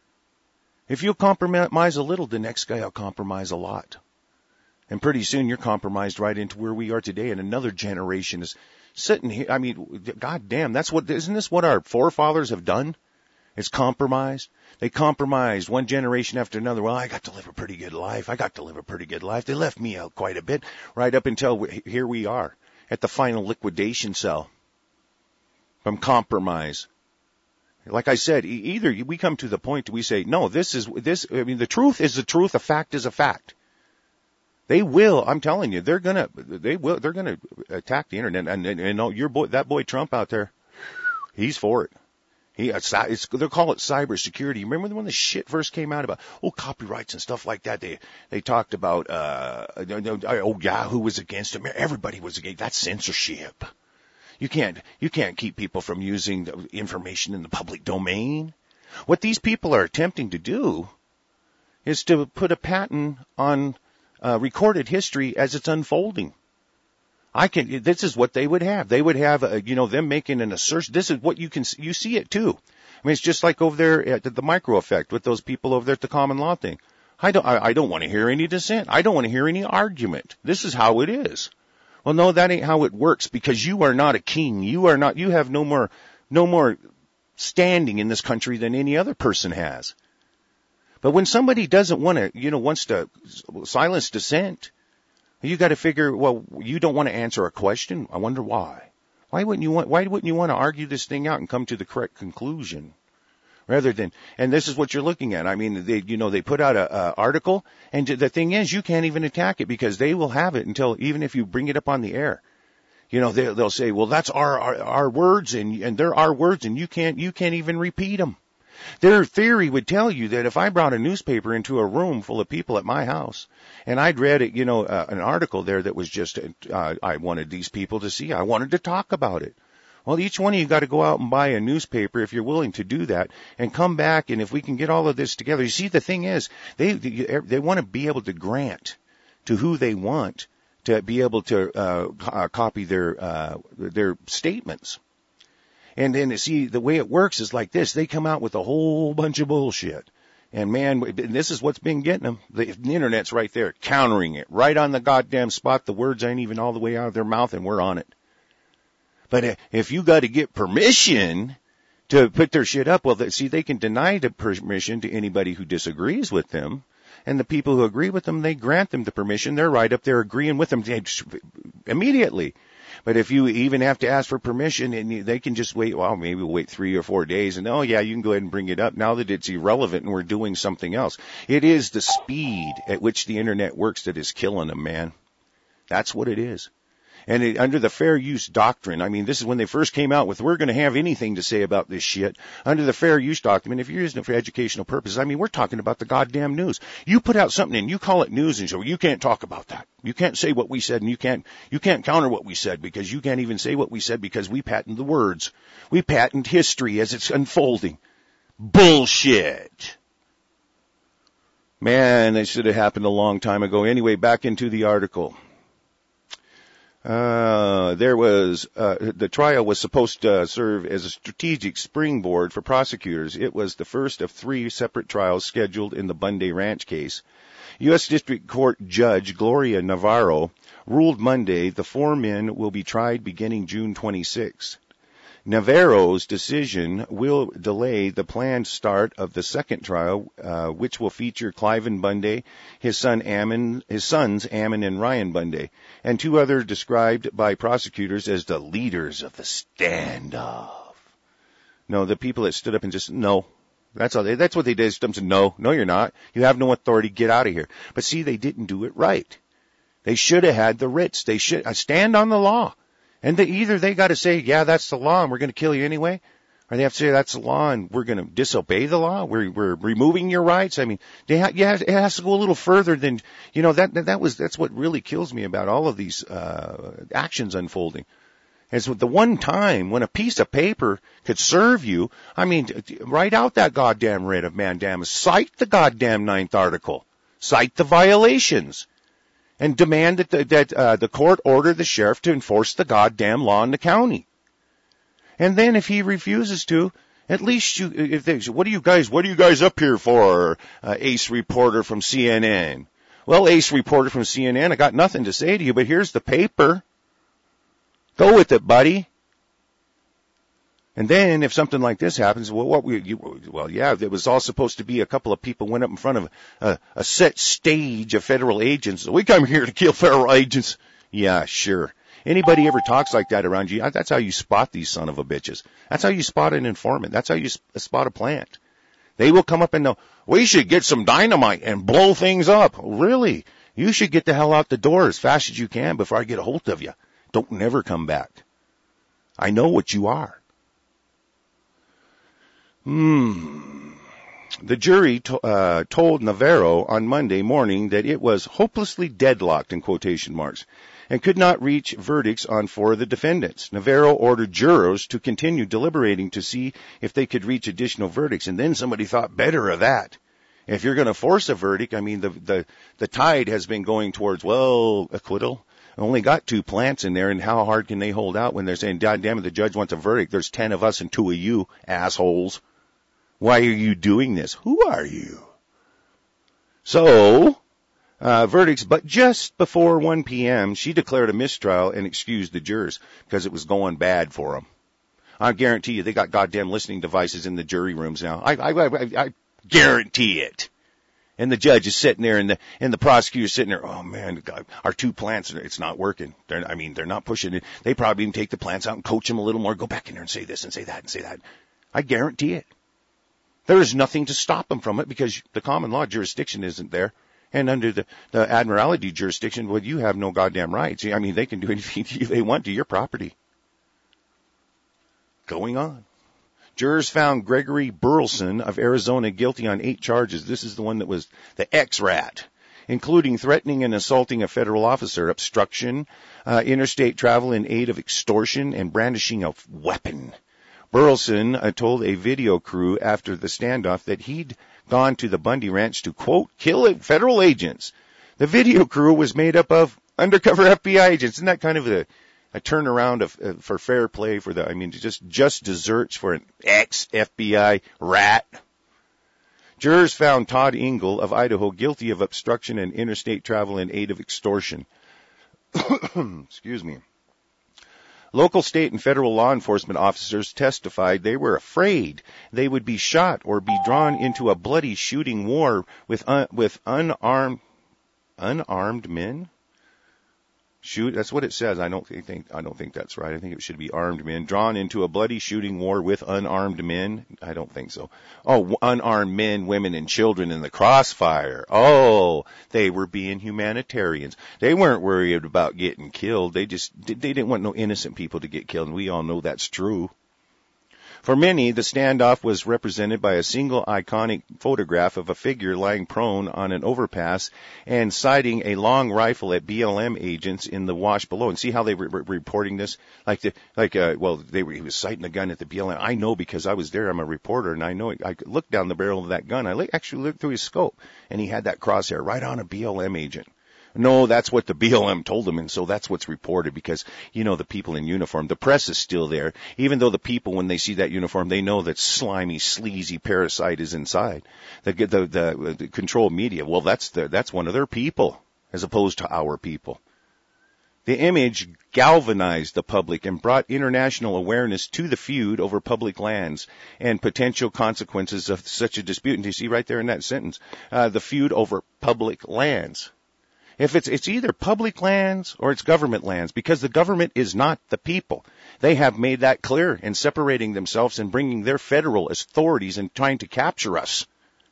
If you'll compromise a little, the next guy will compromise a lot. And pretty soon you're compromised right into where we are today, and another generation is sitting here. I mean, God damn, that's what, isn't this what our forefathers have done? It's compromised. They compromised one generation after another. Well, I got to live a pretty good life. I got to live a pretty good life. They left me out quite a bit, right up until we, here we are at the final liquidation cell. From compromise. Like I said, either we come to the point we say, no, this is, this, I mean, the truth is the truth, a fact is a fact. They will, I'm telling you, they're gonna, they will, they're gonna attack the internet, and, and, and your boy, that boy Trump out there, he's for it. He, it's, it's, they'll call it cybersecurity. Remember when the shit first came out about, oh, copyrights and stuff like that? They, they talked about, uh, oh, Yahoo was against them. Everybody was against, that's censorship. You can't, you can't keep people from using information in the public domain. What these people are attempting to do is to put a patent on uh, recorded history as it's unfolding. I can, this is what they would have. They would have, a, you know, them making an assertion. This is what you can, you see it too. I mean, it's just like over there at the micro effect with those people over there at the common law thing. I don't, I, I don't want to hear any dissent. I don't want to hear any argument. This is how it is. Well, no, that ain't how it works, because you are not a king. You are not, you have no more, no more standing in this country than any other person has. But when somebody doesn't want to, you know, wants to silence dissent, you got to figure, well, you don't want to answer a question. I wonder why. Why wouldn't you want, why wouldn't you want to argue this thing out and come to the correct conclusion? rather than, and this is what you're looking at. I mean, they, you know, they put out a, a article, and the thing is, you can't even attack it because they will have it until, even if you bring it up on the air. You know, they, they'll say, well, that's our, our, our words, and, and they're our words, and you can't, you can't even repeat them. Their theory would tell you that if I brought a newspaper into a room full of people at my house, and I'd read it, you know, uh, an article there that was just, uh, I wanted these people to see, I wanted to talk about it. Well, each one of you got to go out and buy a newspaper if you're willing to do that, and come back, and if we can get all of this together. You see, the thing is, they, they want to be able to grant to who they want to be able to, uh, copy their, uh, their statements. And then, see, the way it works is like this. They come out with a whole bunch of bullshit. And, man, this is what's been getting them. The, the Internet's right there, countering it. Right on the goddamn spot. The words ain't even all the way out of their mouth, and we're on it. But if you got to get permission to put their shit up, well, see, they can deny the permission to anybody who disagrees with them. And the people who agree with them, they grant them the permission. They're right up there agreeing with them immediately. But if you even have to ask for permission, and you, they can just wait, well, maybe we'll wait three or four days, and oh yeah, you can go ahead and bring it up now that it's irrelevant and we're doing something else. It is the speed at which the Internet works that is killing them, man. That's what it is. And it, under the fair use doctrine, I mean, this is when they first came out with, we're going to have anything to say about this shit. Under the fair use doctrine, if you're using it for educational purposes, I mean, we're talking about the goddamn news. You put out something and you call it news and so you can't talk about that. You can't say what we said, and you can't, you can't counter what we said because you can't even say what we said because we patent the words. We patent history as it's unfolding. Bullshit. Man, that should have happened a long time ago. Anyway, back into the article. Uh, there was, uh, the trial was supposed to serve as a strategic springboard for prosecutors. It was the first of three separate trials scheduled in the Bundy Ranch case. U S District Court Judge Gloria Navarro ruled Monday the four men will be tried beginning June twenty-sixth. Navarro's decision will delay the planned start of the second trial, uh, which will feature Cliven Bundy, his son Ammon, his sons Ammon and Ryan Bundy, and two others described by prosecutors as the leaders of the standoff. No, the people that stood up and just, no. That's all they, that's what they did. They said, no, no, you're not. You have no authority. Get out of here. But see, they didn't do it right. They should have had the writs. They should uh, stand on the law. And they, either they got to say, yeah, that's the law and we're going to kill you anyway, or they have to say that's the law and we're going to disobey the law. We're, we're removing your rights. I mean, they ha- yeah, it has to go a little further than, you know, that, that, that was, that's what really kills me about all of these, uh, actions unfolding. It's the one time when a piece of paper could serve you. I mean, write out that goddamn writ of mandamus. Cite the goddamn ninth article. Cite the violations. And demand that the, that, uh, the court order the sheriff to enforce the goddamn law in the county. And then if he refuses to, at least you, if they, what are you guys, what are you guys up here for, uh, ace reporter from C N N? Well, ace reporter from C N N, I got nothing to say to you, but here's the paper. Go with it, buddy. And then if something like this happens, well, what we, you, well, yeah, there was all supposed to be a couple of people went up in front of a, a set stage of federal agents. We come here to kill federal agents. Yeah, sure. Anybody ever talks like that around you, that's how you spot these son of a bitches. That's how you spot an informant. That's how you spot a plant. They will come up and know, we should get some dynamite and blow things up. Really? You should get the hell out the door as fast as you can before I get a hold of you. Don't never come back. I know what you are. Hmm. The jury to, uh, told Navarro on Monday morning that it was hopelessly deadlocked, in quotation marks, and could not reach verdicts on four of the defendants. Navarro ordered jurors to continue deliberating to see if they could reach additional verdicts, and then somebody thought better of that. If you're going to force a verdict, I mean, the, the, the tide has been going towards, well, acquittal. Only got two plants in there, and how hard can they hold out when they're saying, God damn it, the judge wants a verdict. There's ten of us and two of you, assholes. Why are you doing this? Who are you? So, uh, verdicts, but just before one p.m., she declared a mistrial and excused the jurors because it was going bad for them. I guarantee you they got goddamn listening devices in the jury rooms now. I, I, I, I guarantee it. And the judge is sitting there and the, and the prosecutor's sitting there, oh man, God, our two plants, it's not working. They're, I mean, they're not pushing it. They probably even take the plants out and coach them a little more. Go back in there and say this and say that and say that. I guarantee it. There is nothing to stop them from it because the common law jurisdiction isn't there. And under the, the admiralty jurisdiction, well, you have no goddamn rights. I mean, they can do anything to you they want to your property. Going on. Jurors found Gregory Burleson of Arizona guilty on eight charges. This is the one that was the X-rat, including threatening and assaulting a federal officer, obstruction, uh, interstate travel in aid of extortion, and brandishing a weapon. Burleson uh, told a video crew after the standoff that he'd gone to the Bundy Ranch to, quote, kill federal agents. The video crew was made up of undercover F B I agents. Isn't that kind of a, a turnaround of, uh, for fair play for the, I mean, just, just desserts for an ex-F B I rat? Jurors found Todd Engel of Idaho guilty of obstruction and interstate travel in aid of extortion. Excuse me. Local, state, and federal law enforcement officers testified they were afraid they would be shot or be drawn into a bloody shooting war with un- with unarmed unarmed men. Shoot, that's what it says. I don't think I don't think that's right. I think it should be armed men drawn into a bloody shooting war with unarmed men. I don't think so. Oh, unarmed men, women, and children in the crossfire. Oh, they were being humanitarians. They weren't worried about getting killed. They just they didn't want no innocent people to get killed, and we all know that's true. For many, the standoff was represented by a single iconic photograph of a figure lying prone on an overpass and sighting a long rifle at B L M agents in the wash below. And see how they were re- reporting this? Like, the, like, uh, well, they were, he was sighting a gun at the B L M. I know because I was there. I'm a reporter, and I know it. I looked down the barrel of that gun. I li- actually looked through his scope, and he had that crosshair right on a B L M agent. No, that's what the B L M told him, and so that's what's reported because, you know, the people in uniform, the press is still there, even though the people, when they see that uniform, they know that slimy, sleazy parasite is inside. The, the, the, the controlled media, well, that's the, that's one of their people, as opposed to our people. The image galvanized the public and brought international awareness to the feud over public lands and potential consequences of such a dispute. And you see right there in that sentence, uh, the feud over public lands. If it's, it's either public lands or it's government lands, because the government is not the people. They have made that clear in separating themselves and bringing their federal authorities and trying to capture us.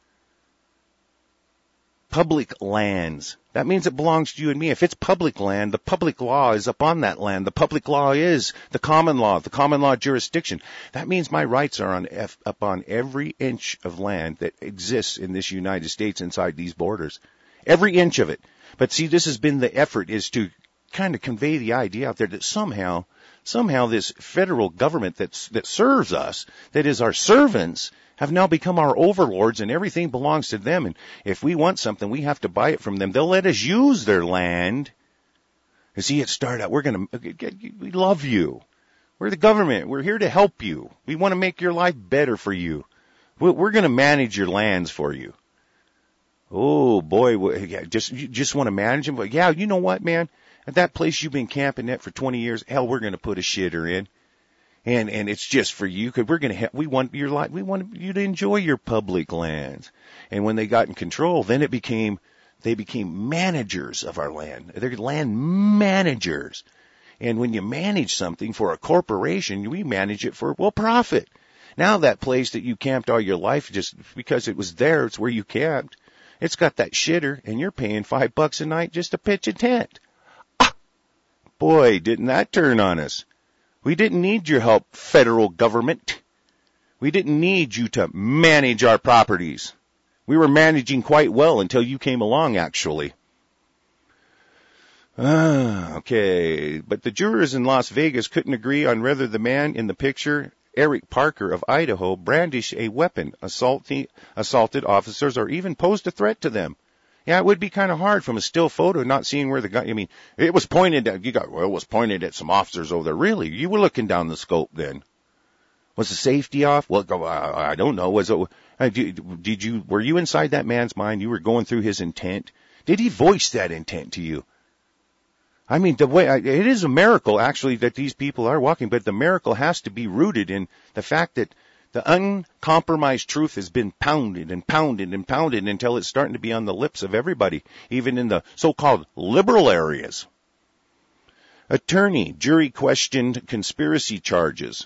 Public lands. That means it belongs to you and me. If it's public land, the public law is upon that land. The public law is the common law, the common law jurisdiction. That means my rights are on F, upon every inch of land that exists in this United States inside these borders. Every inch of it. But see, this has been the effort, is to kind of convey the idea out there that somehow, somehow this federal government that's, that serves us, that is our servants, have now become our overlords and everything belongs to them. And if we want something, we have to buy it from them. They'll let us use their land. You see, it started out, we're going to, we love you. We're the government. We're here to help you. We want to make your life better for you. We're going to manage your lands for you. Oh boy, yeah, just you just want to manage them. But yeah, you know what, man? At that place you've been camping at for twenty years, hell, we're going to put a shitter in, and and it's just for you because we're going to have, we want your life, we want you to enjoy your public lands. And when they got in control, then it became they became managers of our land. They're land managers. And when you manage something for a corporation, we manage it for well profit. Now that place that you camped all your life, just because it was there, it's where you camped. It's got that shitter, and you're paying five bucks a night just to pitch a tent. Ah, boy, didn't that turn on us. We didn't need your help, federal government. We didn't need you to manage our properties. We were managing quite well until you came along, actually. Ah, okay. But the jurors in Las Vegas couldn't agree on whether the man in the picture, Eric Parker of Idaho, brandished a weapon, assaulted, assaulted officers, or even posed a threat to them. Yeah, it would be kind of hard from a still photo not seeing where the gun, I mean, it was pointed at, you got, well, it was pointed at some officers over there. Really? You were looking down the scope then. Was the safety off? Well, I don't know. Was it, did you, were you inside that man's mind? You were going through his intent? Did he voice that intent to you? I mean, the way, it is a miracle, actually, that these people are walking, but the miracle has to be rooted in the fact that the uncompromised truth has been pounded and pounded and pounded until it's starting to be on the lips of everybody, even in the so-called liberal areas. Attorney, jury questioned conspiracy charges.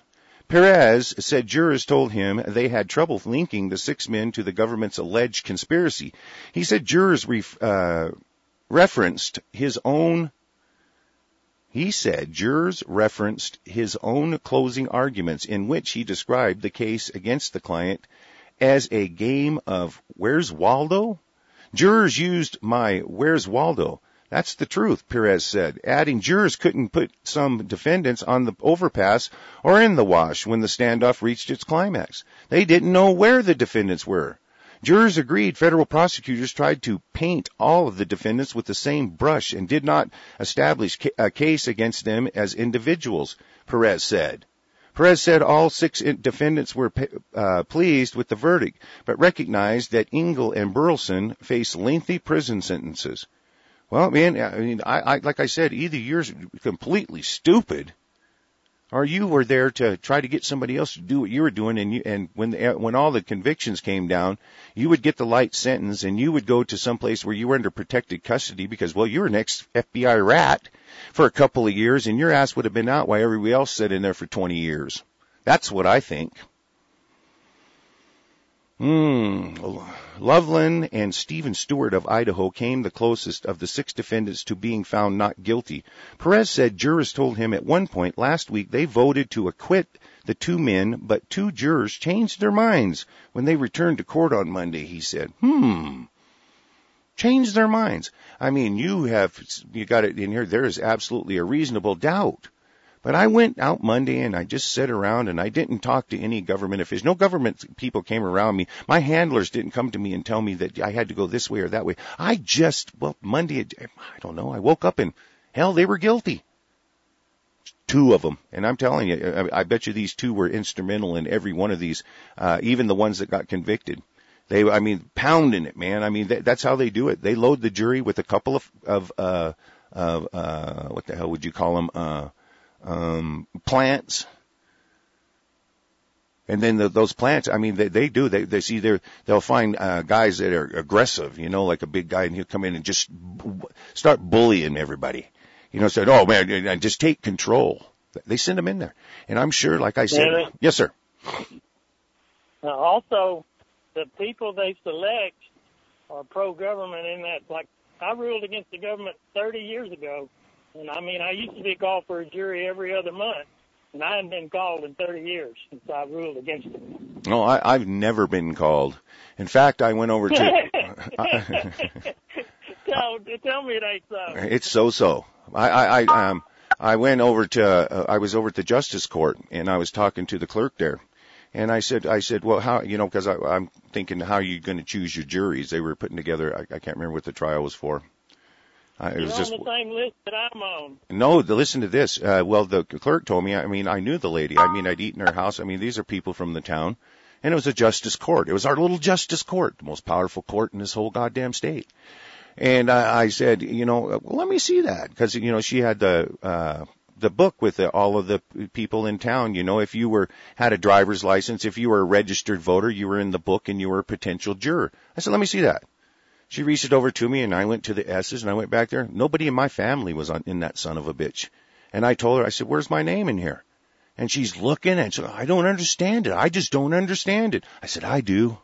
Perez said jurors told him they had trouble linking the six men to the government's alleged conspiracy. He said jurors ref, uh, referenced his own He said jurors referenced his own closing arguments in which he described the case against the client as a game of Where's Waldo? Jurors used my Where's Waldo? That's the truth, Perez said, adding jurors couldn't put some defendants on the overpass or in the wash when the standoff reached its climax. They didn't know where the defendants were. Jurors agreed federal prosecutors tried to paint all of the defendants with the same brush and did not establish a case against them as individuals, Perez said. Perez said all six defendants were uh, pleased with the verdict, but recognized that Engel and Burleson faced lengthy prison sentences. Well, man, I mean, I, I, like I said, either you're completely stupid, or you were there to try to get somebody else to do what you were doing, and you, and when the, when all the convictions came down, you would get the light sentence, and you would go to some place where you were under protected custody because, well, you were an ex-F B I rat for a couple of years, and your ass would have been out while everybody else sat in there for twenty years. That's what I think. Hmm. Loveland and Stephen Stewart of Idaho came the closest of the six defendants to being found not guilty. Perez said jurors told him at one point last week they voted to acquit the two men, but two jurors changed their minds when they returned to court on Monday, he said. Hmm. Changed their minds. I mean, you have, you got it in here, there is absolutely a reasonable doubt. But I went out Monday and I just sat around and I didn't talk to any government officials. No government people came around me. My handlers didn't come to me and tell me that I had to go this way or that way. I just, well, Monday, I don't know, I woke up and, hell, they were guilty. Two of them. And I'm telling you, I, I bet you these two were instrumental in every one of these, uh, even the ones that got convicted. They, I mean, pounding it, man. I mean, that, that's how they do it. They load the jury with a couple of, of, uh, of, uh, what the hell would you call them, uh, Um, plants, and then the, those plants. I mean, they, they do. They, they see they're, they'll find uh, guys that are aggressive. You know, like a big guy, and he'll come in and just b- start bullying everybody. You know, said, "Oh man, just take control." They send them in there, and I'm sure, like I said, yeah. Yes, sir. Uh, also, the people they select are pro-government in that. Like I ruled against the government thirty years ago. And I mean, I used to be called for a jury every other month, and I hadn't been called in thirty years since I ruled against them. No, I, I've never been called. In fact, I went over to. tell, tell me it ain't so. It's so-so. I, I, I, um, I went over to. Uh, I was over at the Justice Court, and I was talking to the clerk there, and I said, I said, well, how, you know, because I'm thinking, how are you going to choose your juries? They were putting together. I, I can't remember what the trial was for. Uh, it You're was on just, the same list that I'm on. No, the, listen to this. Uh, well, the clerk told me, I mean, I knew the lady. I mean, I'd eaten her house. I mean, these are people from the town. And it was a justice court. It was our little justice court, the most powerful court in this whole goddamn state. And I, I said, you know, well, let me see that. Because, you know, she had the, uh, the book with the, all of the people in town. You know, if you were, had a driver's license, if you were a registered voter, you were in the book and you were a potential juror. I said, let me see that. She reached it over to me, and I went to the S's, and I went back there. Nobody in my family was on, in that son of a bitch. And I told her, I said, where's my name in here? And she's looking, and she said, I don't understand it. I just don't understand it. I said, I do.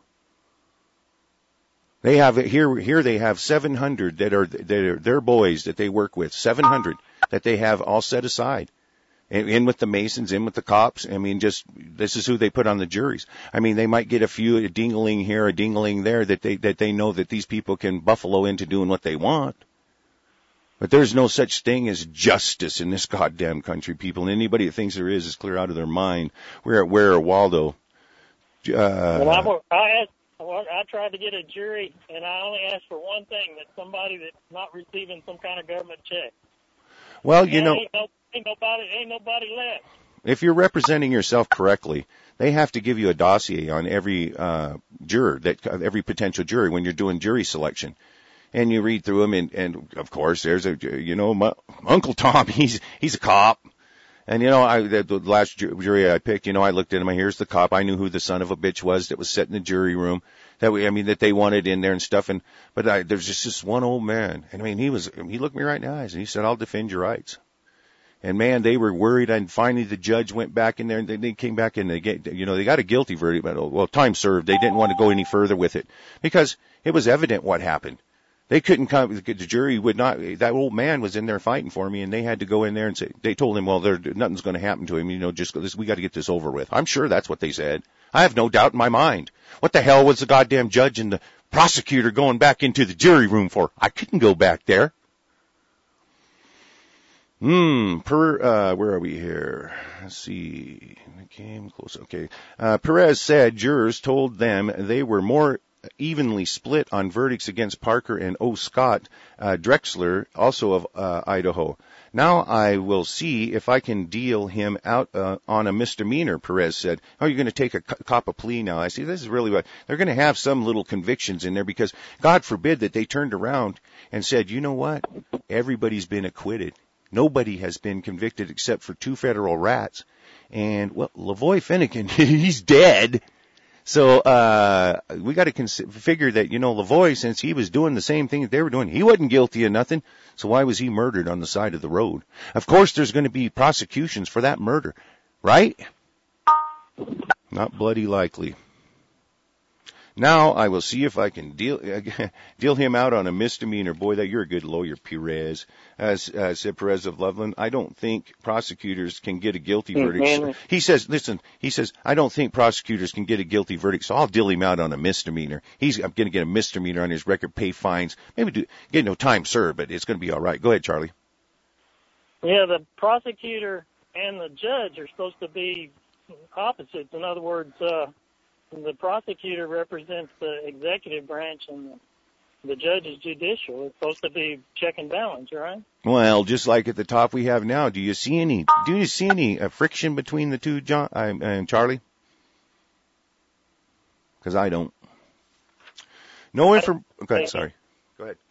They have it here. Here they have seven hundred that are, that are their boys that they work with, seven hundred that they have all set aside. In with the Masons, in with the cops. I mean, just, this is who they put on the juries. I mean, they might get a few, a dingling here, a dingling there, that they, that they know that these people can buffalo into doing what they want. But there's no such thing as justice in this goddamn country, people. And anybody that thinks there is is clear out of their mind. We're at Where Waldo. Uh, well, I, I asked, I tried to get a jury, and I only asked for one thing, that somebody that's not receiving some kind of government check. Well, you and know. Ain't no, Ain't nobody, ain't nobody left. If you're representing yourself correctly, they have to give you a dossier on every uh juror, that every potential jury when you're doing jury selection, and you read through them. And, and of course, there's a, you know, my Uncle Tom. He's he's a cop, and you know, I the, the last jury I picked, you know, I looked at him. Here's the cop. I knew who the son of a bitch was that was sitting in the jury room. That we, I mean, that they wanted in there and stuff. And but I, there's just this one old man, and I mean, he was he looked me right in the eyes and he said, "I'll defend your rights." And man, they were worried, and finally the judge went back in there, and they came back and they get, you know, they got a guilty verdict, but well, time served. They didn't want to go any further with it because it was evident what happened. They couldn't come, the jury would not, that old man was in there fighting for me, and they had to go in there and say, they told him, well, there, nothing's going to happen to him, you know, just, we got to get this over with. I'm sure that's what they said. I have no doubt in my mind. What the hell was the goddamn judge and the prosecutor going back into the jury room for? I couldn't go back there. Hmm, per, uh, where are we here? Let's see. We came close. Okay. Uh, Perez said jurors told them they were more evenly split on verdicts against Parker and O. Scott uh, Drexler, also of uh, Idaho. Now I will see if I can deal him out uh, on a misdemeanor, Perez said. Oh, you're going to take a c- cop a plea now. I see this is really what they're going to have, some little convictions in there, because God forbid that they turned around and said, you know what? Everybody's been acquitted. Nobody has been convicted except for two federal rats. And, well, Lavoy Finnegan, he's dead. So, uh, we got to cons- figure that, you know, Lavoy, since he was doing the same thing that they were doing, he wasn't guilty of nothing. So why was he murdered on the side of the road? Of course, there's going to be prosecutions for that murder, right? Not bloody likely. Now I will see if I can deal uh, deal him out on a misdemeanor. Boy, that you're a good lawyer, Perez. As uh, said Perez of Loveland, I don't think prosecutors can get a guilty verdict. Mm-hmm. He says, listen, he says, I don't think prosecutors can get a guilty verdict, so I'll deal him out on a misdemeanor. He's I'm going to get a misdemeanor on his record, pay fines, maybe do, get no time served, but it's going to be all right. Go ahead, Charlie. Yeah, the prosecutor and the judge are supposed to be opposites. In other words, uh, the prosecutor represents the executive branch and the, the judge is judicial. It's supposed to be check and balance, right? Well, just like at the top we have now, do you see any, do you see any uh, friction between the two, John uh, and Charlie? Because I don't. No inform. Okay, sorry. Go ahead.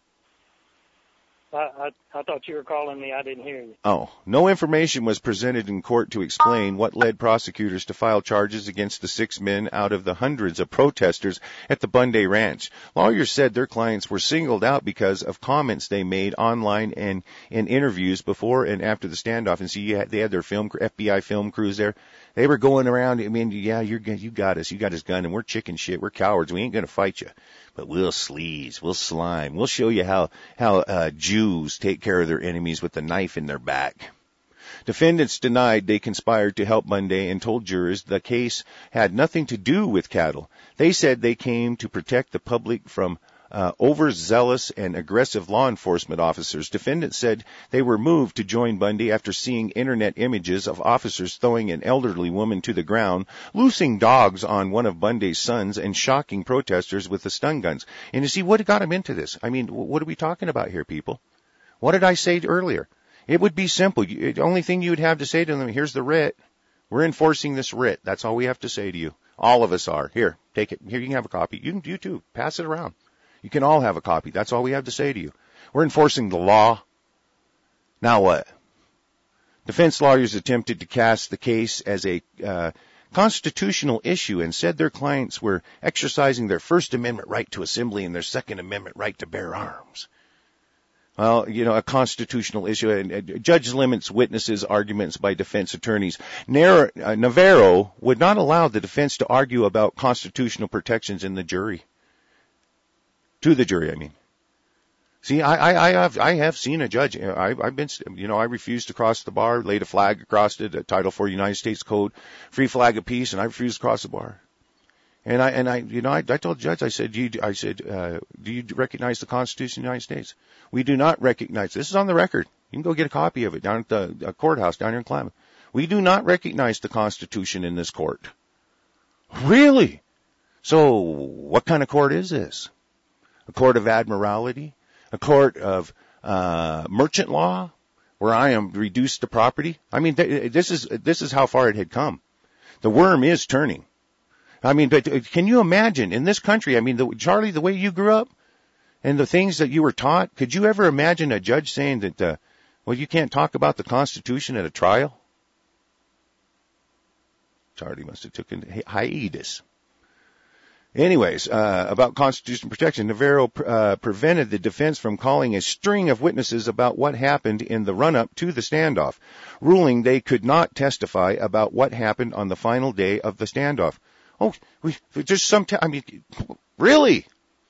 I, I, I thought you were calling me. I didn't hear you. Oh, no information was presented in court to explain what led prosecutors to file charges against the six men out of the hundreds of protesters at the Bunday Ranch. Lawyers said their clients were singled out because of comments they made online and in interviews before and after the standoff. And see, they had their film, F B I film crews there. They were going around. I mean, yeah, you're, you got us. You got his gun, and we're chicken shit. We're cowards. We ain't going to fight you. But we'll sleaze. We'll slime. We'll show you how, how, uh, Jews take care of their enemies with a knife in their back. Defendants denied they conspired to help Bunday and told jurors the case had nothing to do with cattle. They said they came to protect the public from Uh, overzealous and aggressive law enforcement officers. Defendants said they were moved to join Bunday after seeing internet images of officers throwing an elderly woman to the ground, loosing dogs on one of Bunday's sons, and shocking protesters with the stun guns. And you see, what got them into this? I mean, what are we talking about here, people? What did I say earlier? It would be simple. The only thing you would have to say to them, here's the writ. We're enforcing this writ. That's all we have to say to you. All of us are. Here, take it. Here, you can have a copy. You, you too. Pass it around. You can all have a copy. That's all we have to say to you. We're enforcing the law. Now what? Defense lawyers attempted to cast the case as a uh, constitutional issue and said their clients were exercising their First Amendment right to assembly and their Second Amendment right to bear arms. Well, you know, a constitutional issue. And uh, judge limits witnesses' arguments by defense attorneys. Nar- uh, Navarro would not allow the defense to argue about constitutional protections in the jury. To the jury, I mean. See, I, I, I have, I have seen a judge. I, I've been, you know, I refused to cross the bar, laid a flag across it, a Title four United States Code, free flag of peace, and I refused to cross the bar. And I, and I, you know, I, I told the judge, I said, do you, I said, uh, do you recognize the Constitution of the United States? We do not recognize, this is on the record. You can go get a copy of it down at the, the courthouse down here in Klamath. We do not recognize the Constitution in this court. Really? So, what kind of court is this? A court of admiralty, a court of uh merchant law, where I am reduced to property. I mean, th- this is this is how far it had come. The worm is turning. I mean, but can you imagine in this country? I mean, the, Charlie, the way you grew up and the things that you were taught, could you ever imagine a judge saying that, uh, well, you can't talk about the Constitution at a trial? Charlie must have took a hiatus. Anyways, uh, about constitutional protection, Navarro uh, prevented the defense from calling a string of witnesses about what happened in the run-up to the standoff, ruling they could not testify about what happened on the final day of the standoff. Oh, we, just some, t- I mean, really?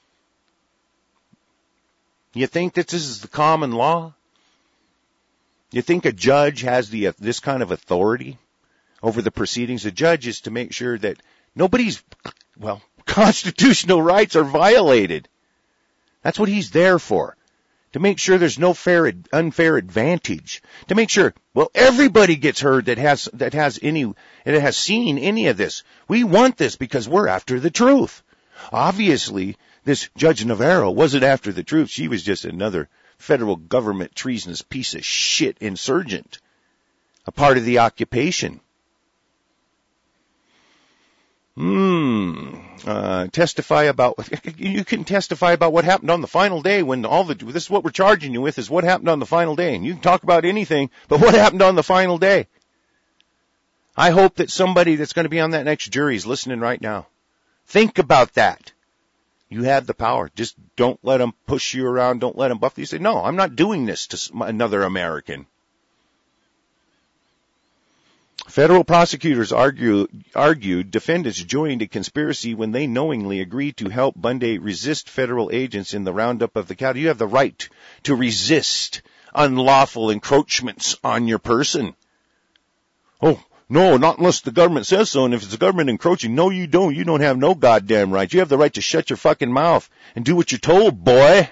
You think that this is the common law? You think a judge has the uh, this kind of authority over the proceedings? A judge is to make sure that nobody's, well, constitutional rights are violated. That's what he's there for. To make sure there's no fair, unfair advantage. To make sure, well, everybody gets heard that has, that has any, that has seen any of this. We want this because we're after the truth. Obviously, this Judge Navarro wasn't after the truth. She was just another federal government treasonous piece of shit insurgent. A part of the occupation. Hmm. Uh, testify about, you can testify about what happened on the final day when all the, this is what we're charging you with is what happened on the final day. And you can talk about anything, but what happened on the final day? I hope that somebody that's going to be on that next jury is listening right now. Think about that. You have the power. Just don't let them push you around. Don't let them buff you. Say, no, I'm not doing this to another American. Federal prosecutors argue, argued defendants joined a conspiracy when they knowingly agreed to help Bundy resist federal agents in the roundup of the cattle. You have the right to resist unlawful encroachments on your person. Oh, no, not unless the government says so. And if it's the government encroaching, no, you don't. You don't have no goddamn right. You have the right to shut your fucking mouth and do what you're told, boy.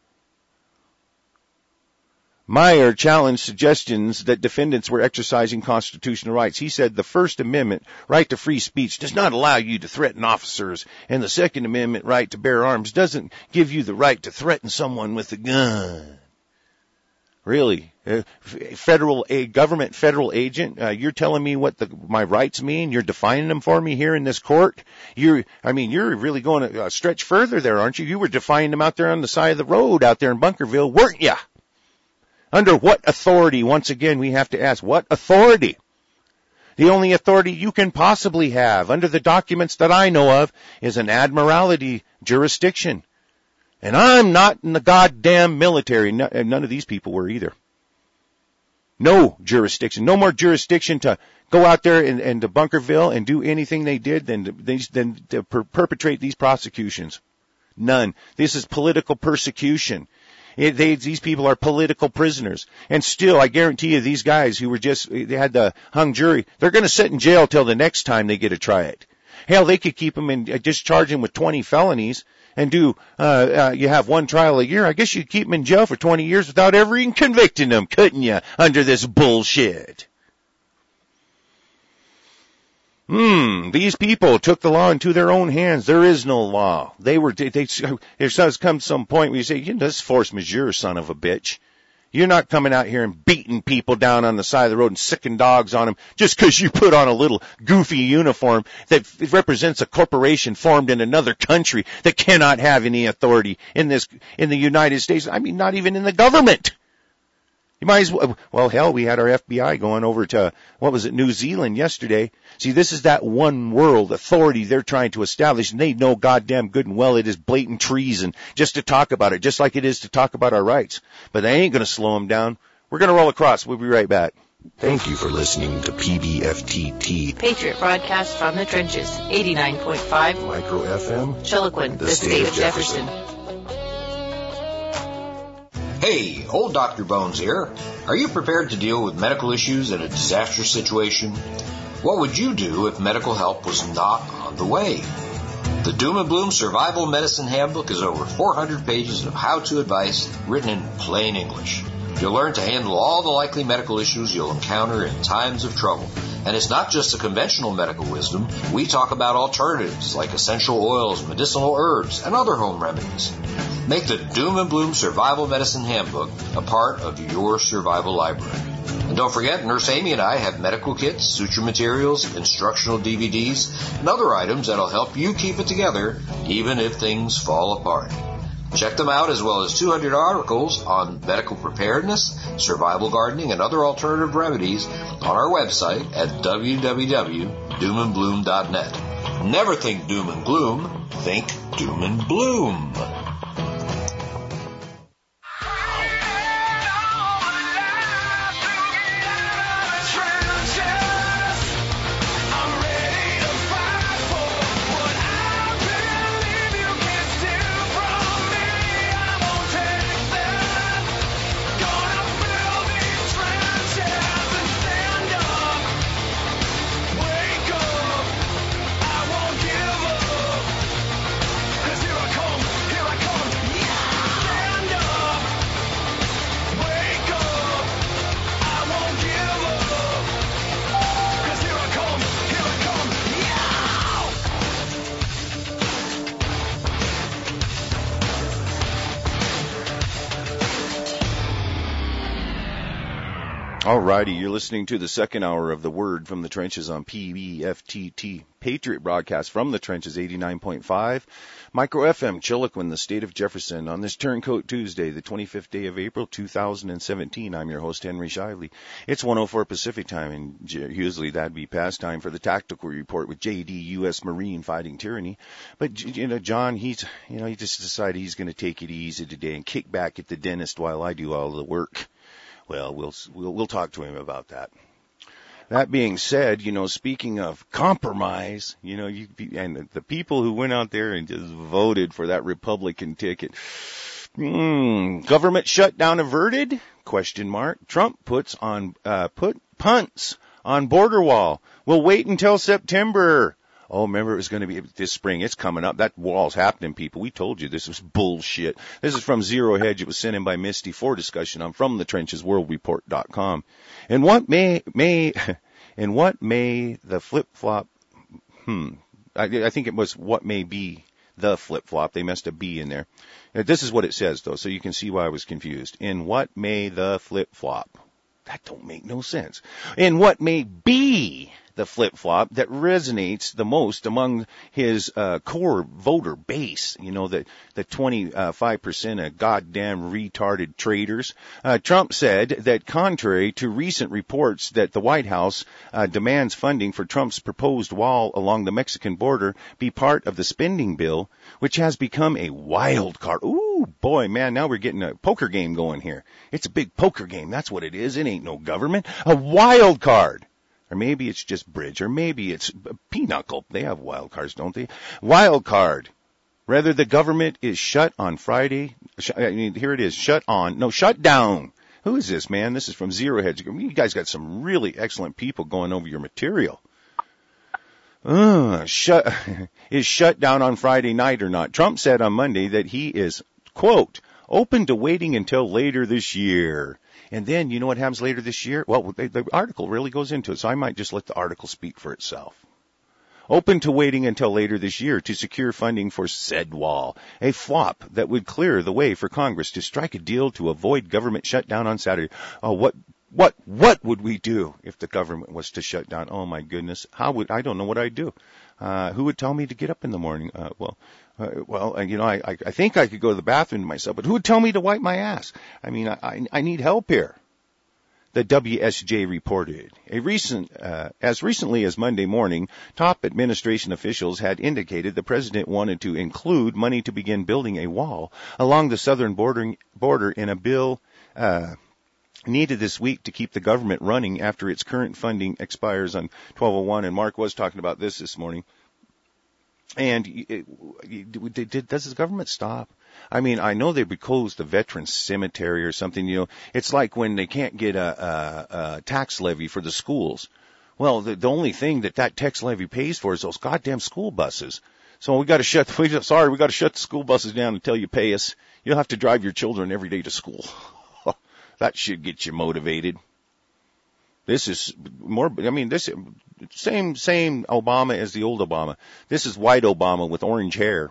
Meyer challenged suggestions that defendants were exercising constitutional rights. He said the First Amendment right to free speech does not allow you to threaten officers, and the Second Amendment right to bear arms doesn't give you the right to threaten someone with a gun. Really? Uh, federal, a government federal agent, uh, you're telling me what the, my rights mean? You're defining them for me here in this court? You're, I mean, you're really going a stretch further there, aren't you? You were defining them out there on the side of the road out there in Bunkerville, weren't you? Under what authority? Once again, we have to ask, what authority? The only authority you can possibly have under the documents that I know of is an admiralty jurisdiction. And I'm not in the goddamn military. None of these people were either. No jurisdiction. No more jurisdiction to go out there and, and to Bunkerville and do anything they did than to, than to per- perpetrate these prosecutions. None. This is political persecution. It, they, these people are political prisoners. And still, I guarantee you, these guys who were just, they had the hung jury, they're going to sit in jail till the next time they get to try it. Hell, they could keep them and uh, discharge them with twenty felonies and do, uh, uh, you have one trial a year. I guess you'd keep them in jail for twenty years without ever even convicting them, couldn't you, under this bullshit? Hmm, these people took the law into their own hands. There is no law. They were, they, they, there does come some point where you say, you know, this force majeure, son of a bitch. You're not coming out here and beating people down on the side of the road and sicking dogs on them just because you put on a little goofy uniform that represents a corporation formed in another country that cannot have any authority in this, in the United States. I mean, not even in the government. You might as well, well, hell, we had our F B I going over to, what was it, New Zealand yesterday. See, this is that one world authority they're trying to establish, and they know goddamn good and well it is blatant treason just to talk about it, just like it is to talk about our rights. But they ain't going to slow them down. We're going to roll across. We'll be right back. Thank you for listening to P B F T T. Patriot broadcast from the trenches, eighty-nine point five. Micro F M. Chiloquin, the, the state, state of Jefferson. Jefferson. Hey, old Doctor Bones here. Are you prepared to deal with medical issues in a disastrous situation? What would you do if medical help was not on the way? The Doom and Bloom Survival Medicine Handbook is over four hundred pages of how-to advice written in plain English. You'll learn to handle all the likely medical issues you'll encounter in times of trouble. And it's not just the conventional medical wisdom. We talk about alternatives like essential oils, medicinal herbs, and other home remedies. Make the Doom and Bloom Survival Medicine Handbook a part of your survival library. And don't forget, Nurse Amy and I have medical kits, suture materials, instructional D V Ds, and other items that'll help you keep it together even if things fall apart. Check them out, as well as two hundred articles on medical preparedness, survival gardening, and other alternative remedies on our website at w w w dot doom and bloom dot net. Never think doom and gloom. think doom and gloom. Alrighty, you're listening to the second hour of the Word from the Trenches on P B F T T, Patriot Broadcast from the Trenches, eighty-nine point five, Micro F M, Chiloquin, the state of Jefferson, on this Turncoat Tuesday, the twenty-fifth day of April, two thousand seventeen. I'm your host, Henry Shively. It's one oh four Pacific time, and usually that'd be past time for the tactical report with J D, U S Marine fighting tyranny. But, you know, John, he's, you know, he just decided he's going to take it easy today and kick back at the dentist while I do all the work. Well, we'll, we'll, we'll talk to him about that. That being said, you know, speaking of compromise, you know, you, and the people who went out there and just voted for that Republican ticket, hmm, government shutdown averted? Question mark. Trump puts on, uh, put punts on border wall. We'll wait until September. Oh, remember it was going to be this spring. It's coming up. That wall's happening, people. We told you this was bullshit. This is from Zero Hedge. It was sent in by Misty for discussion on from the trenches world report dot com. And what may, may, and what may the flip-flop, hmm, I, I think it was what may be the flip-flop. They messed a B in there. This is what it says, though, so you can see why I was confused. In what may the flip-flop? That don't make no sense. In what may be the flip-flop that resonates the most among his uh, core voter base, you know, the, the twenty-five percent of goddamn retarded traitors. Uh, Trump said that contrary to recent reports that the White House uh, demands funding for Trump's proposed wall along the Mexican border be part of the spending bill, which has become a wild card. Ooh, boy, man, now we're getting a poker game going here. It's a big poker game. That's what it is. It ain't no government. A wild card. Or maybe it's just bridge, or maybe it's pinochle. They have wild cards, don't they? Wild card. Rather, the government is shut on Friday. I mean, here it is, shut on. No, shut down. Who is this, man? This is from Zero Hedge. You guys got some really excellent people going over your material. Uh, shut, is shut down on Friday night or not? Trump said on Monday that he is, quote, open to waiting until later this year. And then, you know what happens later this year? Well, the, the article really goes into it, so I might just let the article speak for itself. Open to waiting until later this year to secure funding for said wall, a flop that would clear the way for Congress to strike a deal to avoid government shutdown on Saturday. Oh, what, what, what would we do if the government was to shut down? Oh my goodness, how would, I don't know what I'd do. Uh, who would tell me to get up in the morning? Uh, well, uh, well, you know, I, I, I think I could go to the bathroom myself, but who would tell me to wipe my ass? I mean, I, I, I need help here. The W S J reported. A recent, uh, as recently as Monday morning, top administration officials had indicated the president wanted to include money to begin building a wall along the southern border, border in a bill, uh, needed this week to keep the government running after its current funding expires on twelve oh one. And Mark was talking about this this morning. And it, it, it, does the government stop? I mean, I know they would close the veterans cemetery or something, you know. It's like when they can't get a, a, a tax levy for the schools. Well, the, the only thing that that tax levy pays for is those goddamn school buses. So we got to shut, we, sorry, we got to shut the school buses down until you pay us. You'll have to drive your children every day to school. That should get you motivated. This is more, I mean, this, same, same Obama as the old Obama. This is white Obama with orange hair.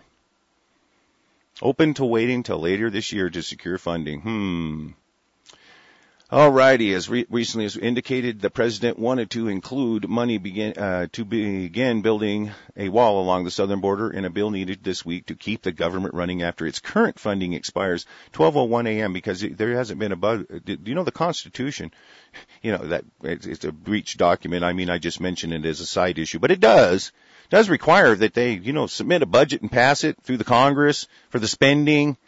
Open to waiting till later this year to secure funding. Hmm. Alrighty, as re- recently as indicated, the president wanted to include money begin, uh, to begin building a wall along the southern border in a bill needed this week to keep the government running after its current funding expires twelve oh one a.m. because it, there hasn't been a bug. Do you know the Constitution? You know, that it's, it's a breach document. I mean, I just mentioned it as a side issue, but it does does require that they, you know, submit a budget and pass it through the Congress for the spending.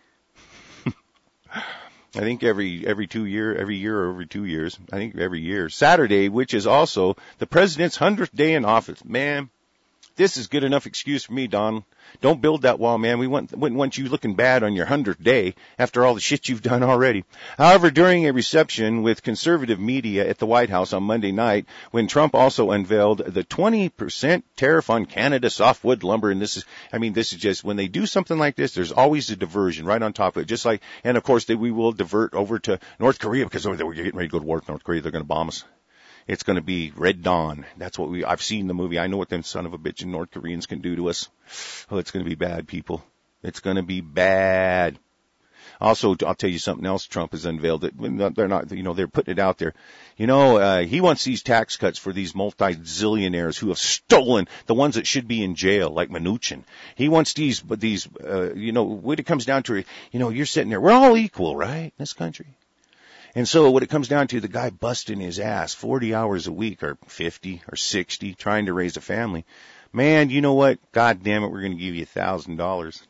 I think every every two year, every year or every two years, I think every year. Saturday, which is also the president's hundredth day in office. Man, this is good enough excuse for me, Donald. Don't build that wall, man. We want, wouldn't want you looking bad on your hundredth day after all the shit you've done already. However, during a reception with conservative media at the White House on Monday night, when Trump also unveiled the twenty percent tariff on Canada softwood lumber, and this is, I mean, this is just, when they do something like this, there's always a diversion right on top of it. Just like, and of course, they, we will divert over to North Korea because oh, we're getting ready to go to war with North Korea. They're going to bomb us. It's going to be Red Dawn. That's what we, I've seen the movie. I know what them son of a bitch and North Koreans can do to us. Oh, it's going to be bad, people. It's going to be bad. Also, I'll tell you something else Trump has unveiled. That they're not, you know, they're putting it out there. You know, uh, he wants these tax cuts for these multi-zillionaires who have stolen, the ones that should be in jail, like Mnuchin. He wants these, but these, uh, you know, when it comes down to it, you know, you're sitting there, we're all equal, right, in this country? And so what it comes down to, the guy busting his ass forty hours a week or fifty or sixty trying to raise a family. Man, you know what? God damn it, we're going to give you a thousand dollars.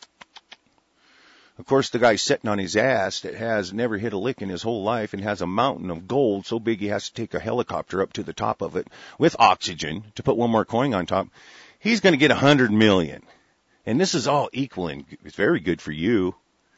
Of course, the guy's sitting on his ass that has never hit a lick in his whole life and has a mountain of gold so big he has to take a helicopter up to the top of it with oxygen to put one more coin on top. He's going to get a hundred million. And this is all equal and it's very good for you.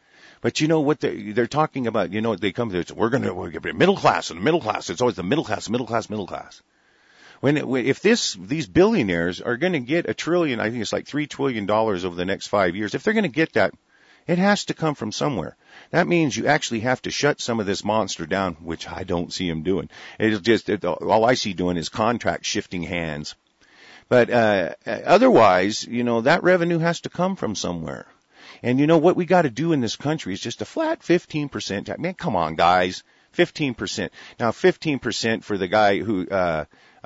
But you know what they, they're talking about, you know, they come to, we're going to, we're going to be middle class and the middle class. It's always the middle class, middle class, middle class. When, it, if this, these billionaires are going to get a trillion, I think it's like three trillion dollars over the next five years. If they're going to get that, it has to come from somewhere. That means you actually have to shut some of this monster down, which I don't see him doing. It's just, it, all I see doing is contract shifting hands. But, uh, otherwise, you know, that revenue has to come from somewhere. And you know what we got to do in this country is just a flat fifteen percent tax. Man, come on, guys. fifteen percent. Now, fifteen percent for the guy who, uh,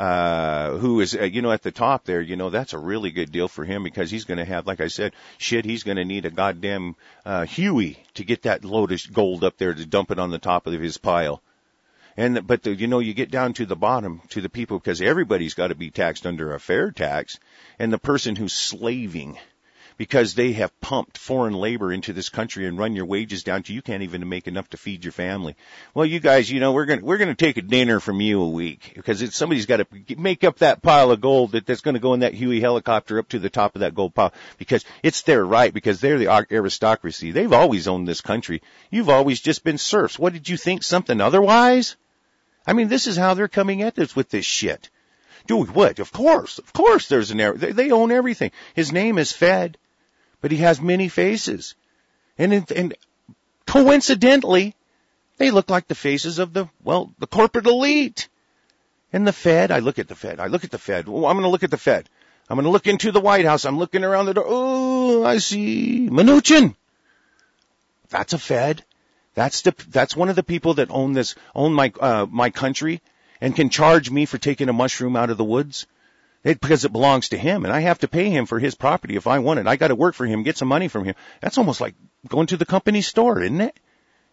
uh, who is, uh, you know, at the top there, you know, that's a really good deal for him because he's going to have, like I said, shit, he's going to need a goddamn, uh, Huey to get that load of gold up there to dump it on the top of his pile. And, but the, you know, you get down to the bottom, to the people, because everybody's got to be taxed under a fair tax, and the person who's slaving, because they have pumped foreign labor into this country and run your wages down to you can't even make enough to feed your family. Well, you guys, you know, we're going to, we're going to take a dinner from you a week because it's, somebody's got to make up that pile of gold that, that's going to go in that Huey helicopter up to the top of that gold pile because it's their right, because they're the aristocracy. They've always owned this country. You've always just been serfs. What did you think? Something otherwise? I mean, this is how they're coming at us with this shit. Dude, what? Of course, of course there's an error. They, they own everything. His name is Fed. But he has many faces. And, and coincidentally, they look like the faces of the, well, the corporate elite. And the Fed, I look at the Fed, I look at the Fed. Oh, I'm going to look at the Fed. I'm going to look into the White House. I'm looking around the door. Oh, I see Mnuchin. That's a Fed. That's the, that's one of the people that own this, own my, uh, my country and can charge me for taking a mushroom out of the woods. It, because it belongs to him, and I have to pay him for his property if I want it. I got to work for him, get some money from him. That's almost like going to the company store, isn't it?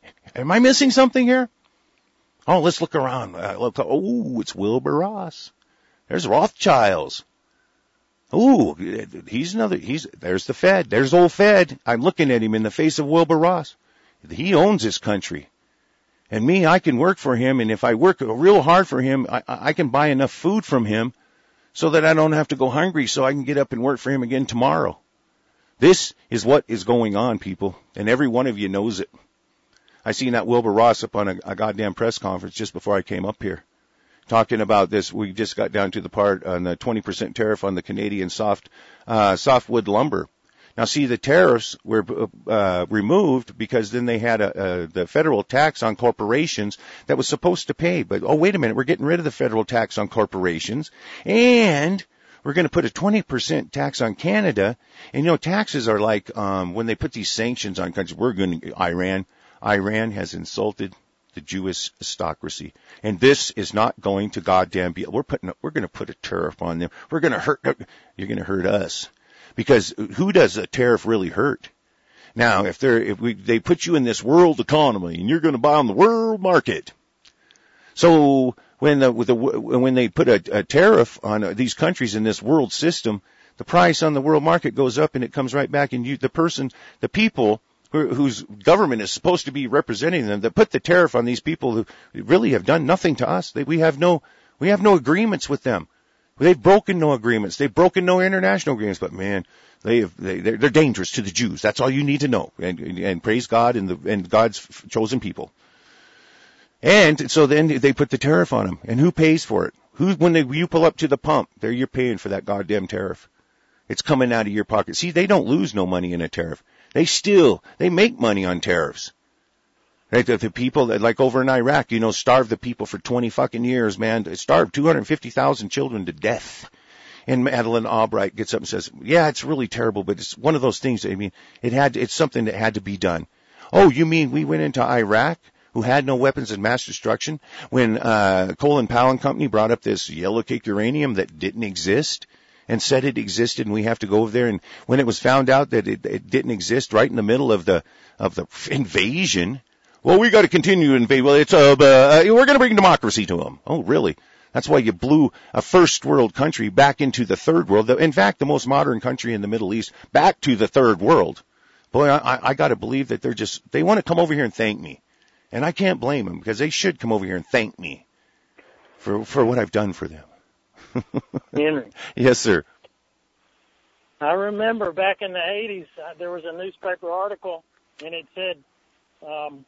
Am I missing something here? Oh, let's look around. Uh, look, oh, it's Wilbur Ross. There's Rothschilds. Ooh, he's another. He's there's the Fed. There's old Fed. I'm looking at him in the face of Wilbur Ross. He owns this country. And me, I can work for him, and if I work real hard for him, I, I can buy enough food from him so that I don't have to go hungry so I can get up and work for him again tomorrow. This is what is going on, people, and every one of you knows it. I seen that Wilbur Ross up on a, a goddamn press conference just before I came up here, talking about this. We just got down to the part on the twenty percent tariff on the Canadian soft, uh, softwood lumber. Now, see, the tariffs were uh, removed because then they had a, a, the federal tax on corporations that was supposed to pay. But, oh, wait a minute, we're getting rid of the federal tax on corporations, and we're going to put a twenty percent tax on Canada. And, you know, taxes are like um, when they put these sanctions on countries. We're going to, Iran, Iran has insulted the Jewish aristocracy. And this is not going to goddamn be, we're putting, we're going to put a tariff on them. We're going to hurt, you're going to hurt us. Because who does a tariff really hurt? Now, if they're, if we, they put you in this world economy and you're going to buy on the world market. So when the, with the, when they put a, a tariff on these countries in this world system, The price on the world market goes up and it comes right back, and you, the person, the people who, whose government is supposed to be representing them, that put the tariff on these people who really have done nothing to us. They, we have no, we have no agreements with them. They've broken no agreements. They've broken no international agreements. But man, they have, they, they're, they're dangerous to the Jews. That's all you need to know. And, and praise God and the, and God's chosen people. And so then they put the tariff on them. And who pays for it? Who, when they, you pull up to the pump, there you're paying for that goddamn tariff. It's coming out of your pocket. See, they don't lose no money in a tariff. They still, they make money on tariffs. Right? The, the people that, like over in Iraq, you know, starved the people for twenty fucking years, man. They starved two hundred fifty thousand children to death. And Madeleine Albright gets up and says, yeah, it's really terrible, but it's one of those things. I mean, it had, it's something that had to be done. Oh, you mean we went into Iraq, who had no weapons of mass destruction, when, uh, Colin Powell and company brought up this yellow cake uranium that didn't exist and said it existed, and we have to go over there. And when it was found out that it, it didn't exist right in the middle of the, of the invasion, well, we got to continue to invade. Well, it's, uh, uh we're going to bring democracy to them. Oh, really? That's why you blew a first world country back into the third world. In fact, the most modern country in the Middle East, back to the third world. Boy, I, I got to believe that they're just, they want to come over here and thank me. And I can't blame them, because they should come over here and thank me for, for what I've done for them. Henry. Yes, sir. I remember back in the eighties, uh, there was a newspaper article, and it said, um,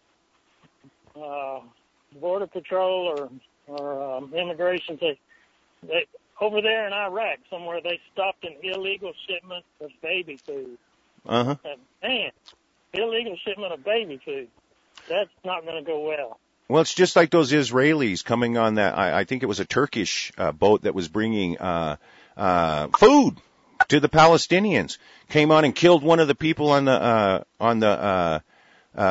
uh, Border Patrol or, or um, immigration said, they, over there in Iraq somewhere, they stopped an illegal shipment of baby food. Uh-huh. And, man, illegal shipment of baby food. That's not going to go well. Well, it's just like those Israelis coming on that, I, I think it was a Turkish uh, boat that was bringing uh, uh, food to the Palestinians. Came on and killed one of the people on the, uh, on the, uh, uh,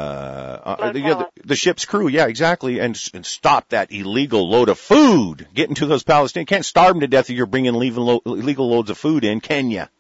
uh the, the, the ship's crew. Yeah, exactly. And, and stop that illegal load of food getting to those Palestinians. Can't starve them to death if you're bringing illegal, illegal loads of food in, can you?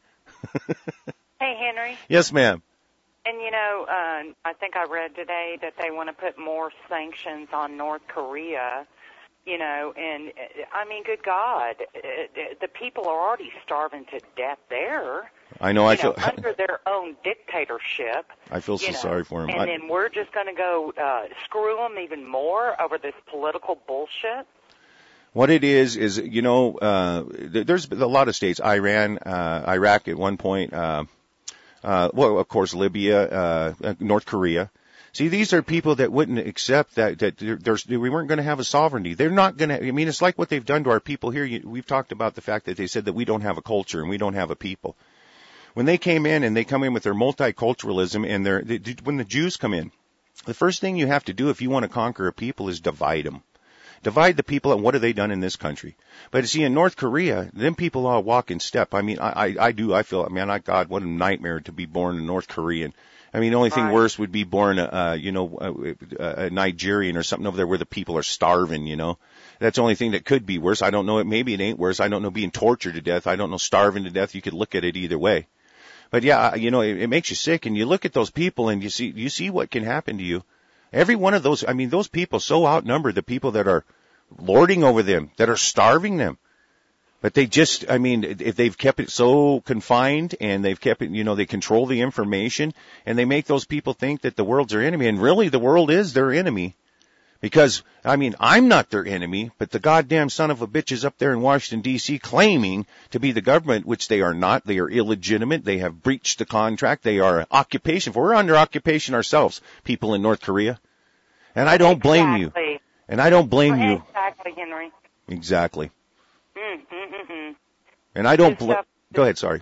Hey, Henry. Yes, ma'am. And, you know, uh, I think I read today that they want to put more sanctions on North Korea, you know, and, I mean, good God, the people are already starving to death there. I know, I you know, feel... under their own dictatorship. I feel so you know, sorry for him. And I... then we're just going to go uh, screw them even more over this political bullshit. What it is, is, you know, uh, there's a lot of states, Iran, uh, Iraq at one point, uh, Uh, well, of course, Libya, uh, North Korea. See, these are people that wouldn't accept that, that there's, we weren't going to have a sovereignty. They're not going to, I mean, it's like what they've done to our people here. You, we've talked about the fact that they said that we don't have a culture and we don't have a people. When they came in and they come in with their multiculturalism and their, they, when the Jews come in, the first thing you have to do if you want to conquer a people is divide them. Divide the people, and what have they done in this country? But see, in North Korea, them people all walk in step. I mean, I, I, I do, I feel, man, I, God, what a nightmare to be born a North Korean. I mean, the only thing right. worse would be born, uh, you know, a, a Nigerian or something over there where the people are starving, you know. That's the only thing that could be worse. I don't know. Maybe it ain't worse. I don't know, being tortured to death. I don't know, starving to death. You could look at it either way. But yeah, you know, it, it makes you sick, and you look at those people and you see, you see what can happen to you. Every one of those, I mean, those people so outnumber the people that are lording over them, that are starving them. But they just, I mean, if they've kept it so confined and they've kept it, you know, they control the information and they make those people think that the world's their enemy. And really the world is their enemy. Because, I mean, I'm not their enemy, but the goddamn son of a bitch is up there in Washington, D C claiming to be the government, which they are not. They are illegitimate. They have breached the contract. They are occupation. We're under occupation ourselves, people in North Korea. And I don't blame exactly. you. And I don't blame well, you. Exactly, Henry. Exactly. Mm-hmm. And I don't blame... Go ahead, sorry.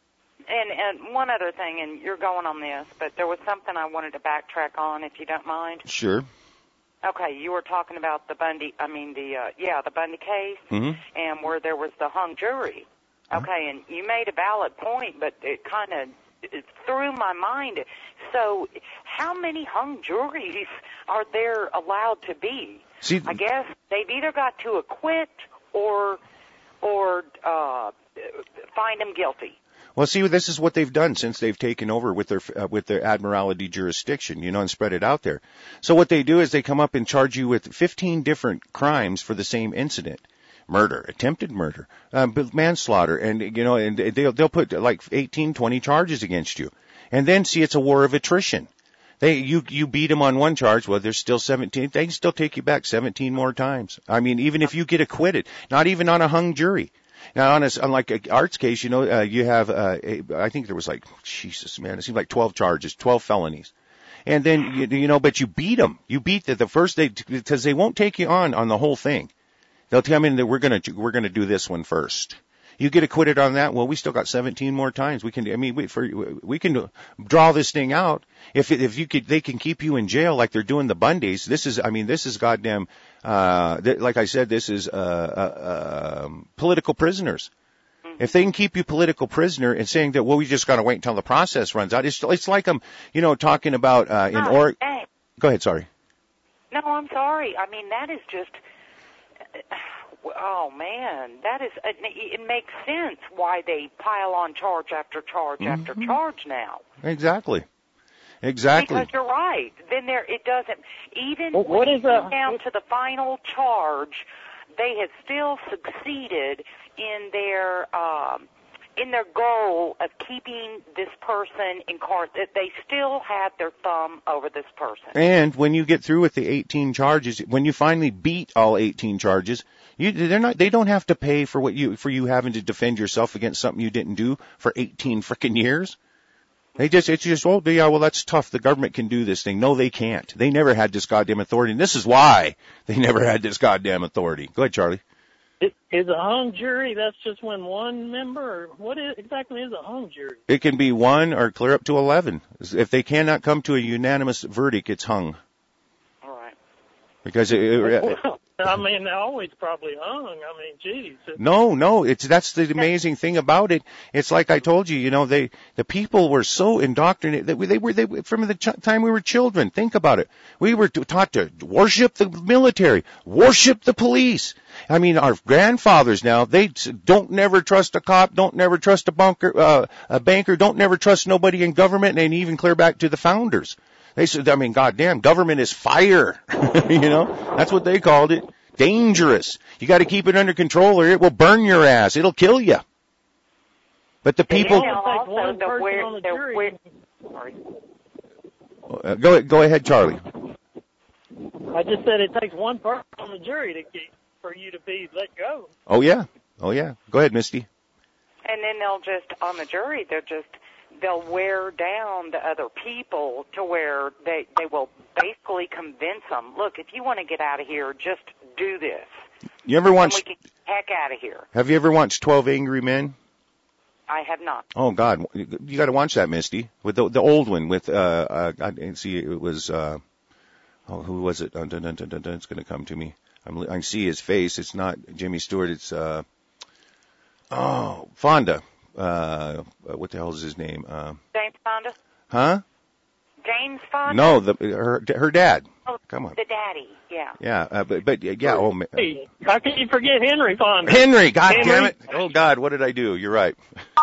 And, and one other thing, and you're going on this, but there was something I wanted to backtrack on, if you don't mind. Sure. Okay, you were talking about the Bundy, I mean, the, uh, yeah, the Bundy case, mm-hmm. and where there was the hung jury. Okay, and you made a valid point, but it kind of threw my mind. So how many hung juries are there allowed to be? See, I guess they've either got to acquit or or uh, find them guilty. Well, see, this is what they've done since they've taken over with their uh, with their admiralty jurisdiction, you know, and spread it out there. So what they do is they come up and charge you with fifteen different crimes for the same incident. murder, attempted murder, um, manslaughter, and, you know, and they'll, they'll put like eighteen, twenty charges against you. And then, see, it's a war of attrition. They, you, you beat them on one charge, well, there's still seventeen, they can still take you back seventeen more times. I mean, even if you get acquitted, not even on a hung jury. Now, on a, unlike Art's case, you know, uh, you have, uh, a, I think there was like, Jesus, man, it seemed like twelve charges, twelve felonies. And then, you, you know, but you beat them. You beat the, the first, they, because they won't take you on, on the whole thing. They'll tell me that we're gonna, we're gonna do this one first. You get acquitted on that, well, we still got seventeen more times. We can, I mean, we, for, we can draw this thing out. If, if you could, they can keep you in jail like they're doing the Bundys. This is, I mean, this is goddamn, uh, th- like I said, this is, uh, uh, um, political prisoners. If they can keep you political prisoner and saying that, well, we just gotta wait until the process runs out. It's, it's like I'm, you know, talking about, uh, in oh, or, hey. Go ahead, sorry. No, I'm sorry. I mean, that is just, oh man, that is, it makes sense why they pile on charge after charge mm-hmm. after charge now. Exactly. Exactly. Because you're right. Then there, it doesn't, even well, what when is you a, get down to the final charge, they have still succeeded in their, um, in their goal of keeping this person in court. That they still have their thumb over this person. And when you get through with the eighteen charges, when you finally beat all eighteen charges, you, they're not, they don't have to pay for what you, for you having to defend yourself against something you didn't do for eighteen frickin' years. They just, it's just, oh, yeah, well, that's tough. The government can do this thing. No, they can't. They never had this goddamn authority. And this is why they never had this goddamn authority. Go ahead, Charlie. It, is a hung jury, that's just when one member, or what is, exactly is a hung jury? It can be one or clear up to eleven. If they cannot come to a unanimous verdict, it's hung. All right. Because it, it, well, I mean, they're always probably hung. I mean, geez. No, no, it's, that's the amazing thing about it. It's like I told you, you know, they, the people were so indoctrinated that we, they were, they, from the ch- time we were children, think about it. We were taught to worship the military, worship the police. I mean, our grandfathers now, they don't never trust a cop, don't never trust a bunker, uh, a banker, don't never trust nobody in government, and even clear back to the founders. They said, I mean, goddamn, government is fire. You know, that's what they called it. Dangerous. You got to keep it under control or it will burn your ass. It'll kill you. But the people. And also the where, on the the jury. where, sorry. Uh, go, go ahead, Charlie. I just said it takes one person on the jury to keep, for you to be let go. Oh, yeah. Oh, yeah. Go ahead, Misty. And then they'll just, on the jury, they'll just, they'll wear down the other people to where they, they will basically convince them, look, if you want to get out of here, just do this. You ever watched? And we can get the heck out of here. Have you ever watched twelve Angry Men? I have not. Oh God, you got to watch that, Misty. With the the old one with uh, uh I didn't see it was uh oh who was it? Uh, dun, dun, dun, dun, dun, it's going to come to me. I'm I can see his face. It's not Jimmy Stewart. It's uh oh Fonda. Uh, what the hell is his name? Uh, James Fonda. Huh? James Fonda. No, the her her dad. Oh, come on. The daddy. Yeah. Yeah, uh, but but yeah. Oh, man. Hey, how can you forget Henry Fonda? Henry, God Henry. damn it! Oh God, what did I do? You're right.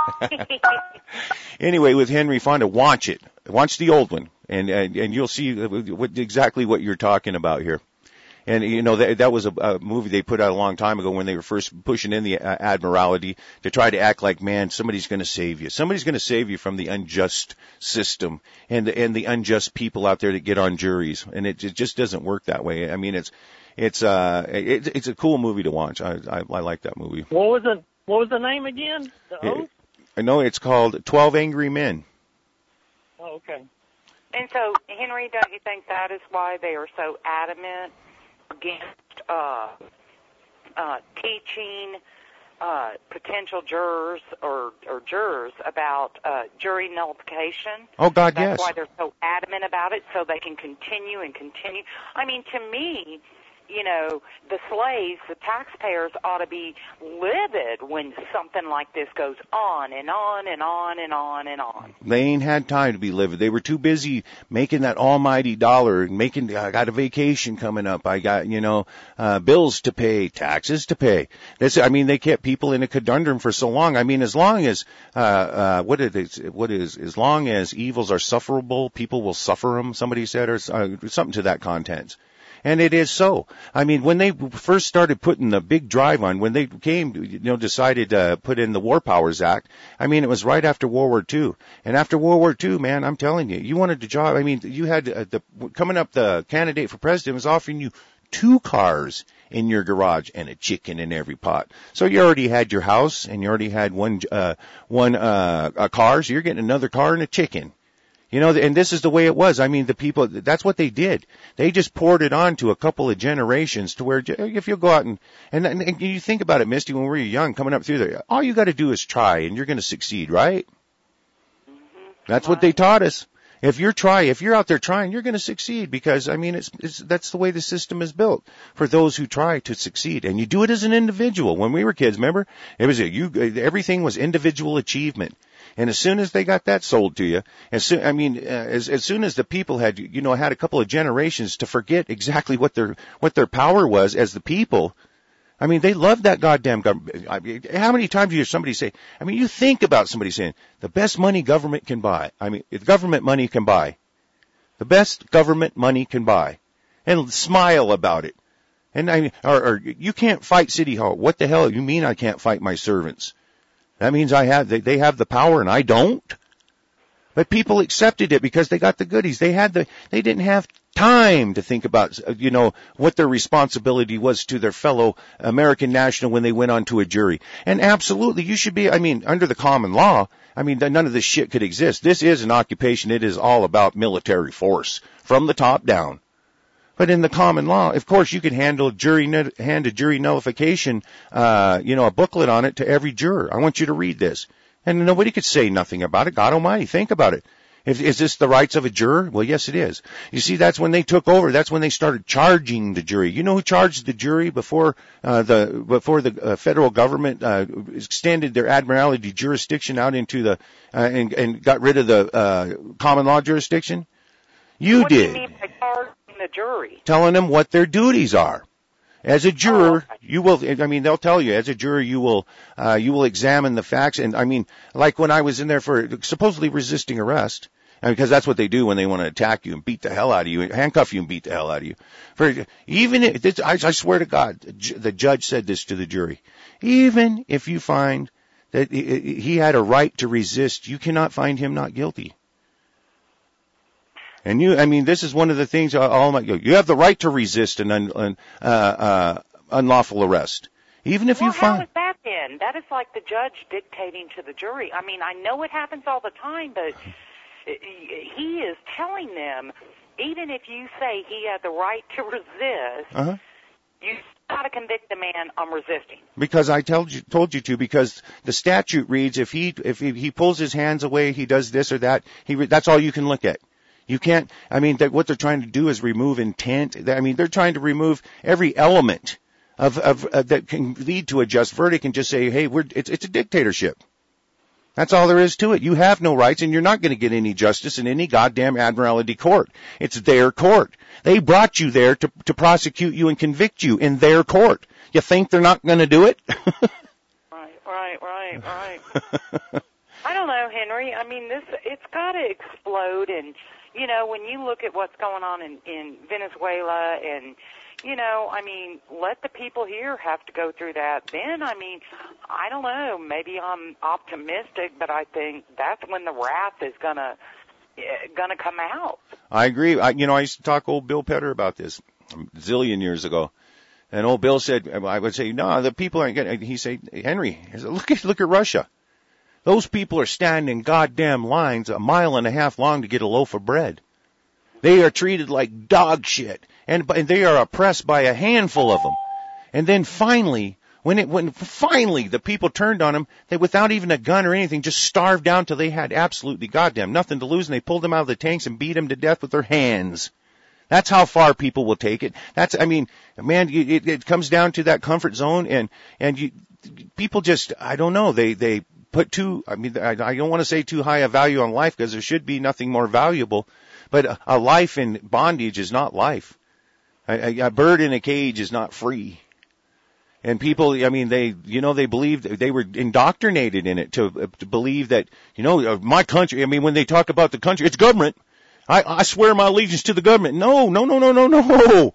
Anyway, with Henry Fonda, watch it. Watch the old one, and and, and you'll see what, exactly what you're talking about here. And, you know, that, that was a, a movie they put out a long time ago when they were first pushing in the uh, Admiralty to try to act like, man, somebody's going to save you. Somebody's going to save you from the unjust system and the, and the unjust people out there that get on juries. And it, it just doesn't work that way. I mean, it's, it's, uh, it, it's a cool movie to watch. I, I, I like that movie. What was the, what was the name again? The Oath? I know it's called twelve Angry Men. Oh, okay. And so, Henry, don't you think that is why they are so adamant against uh, uh, teaching uh, potential jurors or, or jurors about uh, jury nullification? Oh, God, That's yes. That's why they're so adamant about it, so they can continue and continue. I mean, to me, you know, the slaves, the taxpayers ought to be livid when something like this goes on and on and on and on and on. They ain't had time to be livid. They were too busy making that almighty dollar and making, I got a vacation coming up. I got, you know, uh, bills to pay, taxes to pay. This, I mean, they kept people in a conundrum for so long. I mean, as long as, uh, uh, what it is, what is, as long as evils are sufferable, people will suffer them, somebody said, or uh, something to that content. And it is so. I mean, when they first started putting the big drive on, when they came, you know, decided to put in the War Powers Act, I mean, it was right after World War Two. And after World War Two, man, I'm telling you, you wanted a job. I mean, you had uh, the, coming up, the candidate for president was offering you two cars in your garage and a chicken in every pot. So you already had your house and you already had one, uh, one, uh, a car. So you're getting another car and a chicken. You know, and this is the way it was. I mean, the people, that's what they did. They just poured it on to a couple of generations to where if you'll go out and, and, and you think about it, Misty, when we were young, coming up through there, all you got to do is try and you're going to succeed, right? Mm-hmm. That's what they taught us. If you're try, if you're out there trying, you're going to succeed because, I mean, it's, it's, that's the way the system is built for those who try to succeed. And you do it as an individual. When we were kids, remember? It was a, you, everything was individual achievement. And as soon as they got that sold to you, as soon, I mean, uh, as, as soon as the people had, you know, had a couple of generations to forget exactly what their, what their power was as the people, I mean, they loved that goddamn government. I mean, how many times do you hear somebody say, I mean, you think about somebody saying, the best money government can buy. I mean, if government money can buy. The best government money can buy. And smile about it. And I mean, or, or you can't fight City Hall. What the hell? You mean I can't fight my servants? That means I have, they, they have the power and I don't. But people accepted it because they got the goodies. They had the, they didn't have time to think about, you know, what their responsibility was to their fellow American national when they went onto a jury. And absolutely, you should be, I mean, under the common law, I mean, none of this shit could exist. This is an occupation. It is all about military force from the top down. But in the common law, of course, you could handle jury, hand a jury nullification, uh, you know, a booklet on it to every juror. I want you to read this. And nobody could say nothing about it. God almighty, think about it. If, is this the rights of a juror? Well, yes, it is. You see, that's when they took over. That's when they started charging the jury. You know who charged the jury before, uh, the, before the uh, federal government, uh, extended their admiralty jurisdiction out into the, uh, and, and got rid of the, uh, common law jurisdiction? You what did. What do you mean by charging the jury? Telling them what their duties are. As a juror, oh, okay. you will, I mean, they'll tell you, as a juror, you will, uh, you will examine the facts. And I mean, like when I was in there for supposedly resisting arrest, and because that's what they do when they want to attack you and beat the hell out of you, handcuff you and beat the hell out of you. For even if, this, I, I swear to God, the judge said this to the jury. Even if you find that he had a right to resist, you cannot find him not guilty. And you, I mean, this is one of the things, all my, you have the right to resist an un, un, uh, uh, unlawful arrest. Even if well, you find. How is that then? That is like the judge dictating to the jury. I mean, I know it happens all the time, but he is telling them, even if you say he had the right to resist, uh-huh. you got to convict the man on resisting. Because I told you, told you to, because the statute reads, if he, if he, he pulls his hands away, he does this or that, he, that's all you can look at. You can't, I mean, that what they're trying to do is remove intent. I mean, they're trying to remove every element of, of, uh, that can lead to a just verdict and just say, hey, we're, it's, it's a dictatorship. That's all there is to it. You have no rights and you're not going to get any justice in any goddamn admiralty court. It's their court. They brought you there to, to prosecute you and convict you in their court. You think they're not going to do it? Right, right, right, right. I don't know, Henry. I mean, this, it's got to explode. And, you know, when you look at what's going on in, in Venezuela and, you know, I mean, let the people here have to go through that. Then, I mean, I don't know, maybe I'm optimistic, but I think that's when the wrath is going to going to come out. I agree. I, you know, I used to talk to old Bill Petter about this a zillion years ago. And old Bill said, I would say, no, the people aren't getting, he said, Henry, he said, look at, look at Russia. Those people are standing goddamn lines a mile and a half long to get a loaf of bread. They are treated like dog shit. And, and they are oppressed by a handful of them. And then finally, when it, when finally the people turned on them, they without even a gun or anything just starved down till they had absolutely goddamn nothing to lose, and they pulled them out of the tanks and beat them to death with their hands. That's how far people will take it. That's, I mean, man, it, it comes down to that comfort zone, and, and you, people just, I don't know, they, they put too, I mean, I, I don't want to say too high a value on life, because there should be nothing more valuable, but a, a life in bondage is not life. A, a bird in a cage is not free. And people, I mean, they, you know, they believed, they were indoctrinated in it to, to believe that, you know, my country, I mean, when they talk about the country, it's government. I, I swear my allegiance to the government. No, no, no, no, no, no.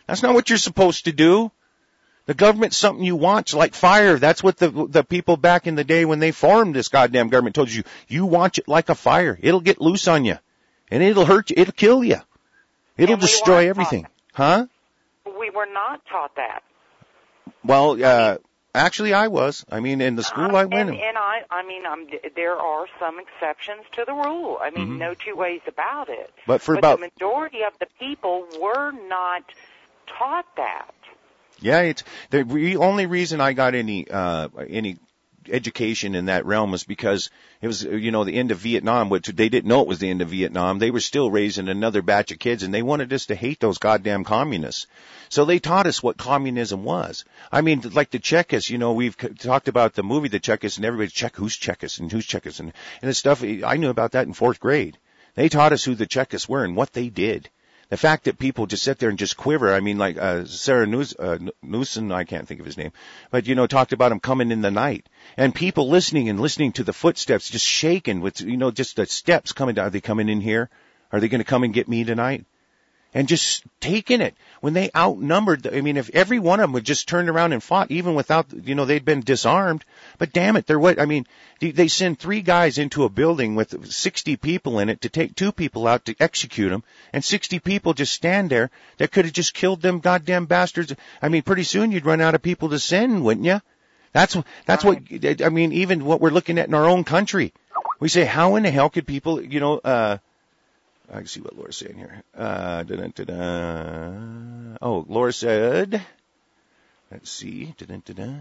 That's not what you're supposed to do. The government's something you watch like fire. That's what the the people back in the day when they formed this goddamn government told you. You watch it like a fire. It'll get loose on you. And it'll hurt you. It'll kill you. It'll And we destroy weren't everything. taught Huh? We were not taught that. Well, uh, actually I was. I mean, in the school I went and, in. and I, I mean, I'm, there are some exceptions to the rule. I mean, Mm-hmm. no two ways about it. But for but about... the majority of the people were not taught that. Yeah, it's the re- only reason I got any, uh, any education in that realm was because it was, you know, the end of Vietnam, which they didn't know it was the end of Vietnam. They were still raising another batch of kids, and they wanted us to hate those goddamn communists. So they taught us what communism was. I mean, like the Czechos, you know, we've c- talked about the movie The Czechos, and everybody's check who's Czechos and who's Czechos, and, and the stuff. I knew about that in fourth grade. They taught us who the Czechos were and what they did. The fact that people just sit there and just quiver, I mean, like uh, Sarah News, uh, Newson, I can't think of his name, but, you know, talked about him coming in the night. And people listening and listening to the footsteps, just shaking with, you know, just the steps coming down. Are they coming in here? Are they going to come and get me tonight? And just taking it. When they outnumbered, I mean, if every one of them would just turned around and fought, even without, you know, they'd been disarmed. But damn it, they're what, I mean, they send three guys into a building with sixty people in it to take two people out to execute them, and sixty people just stand there that could have just killed them goddamn bastards. I mean, pretty soon you'd run out of people to send, wouldn't you? That's, that's what, I mean, even what we're looking at in our own country. We say, how in the hell could people, you know, uh, I can see what Laura's saying here. Uh, da-da-da-da. Oh, Laura said, let's see, da-da-da-da.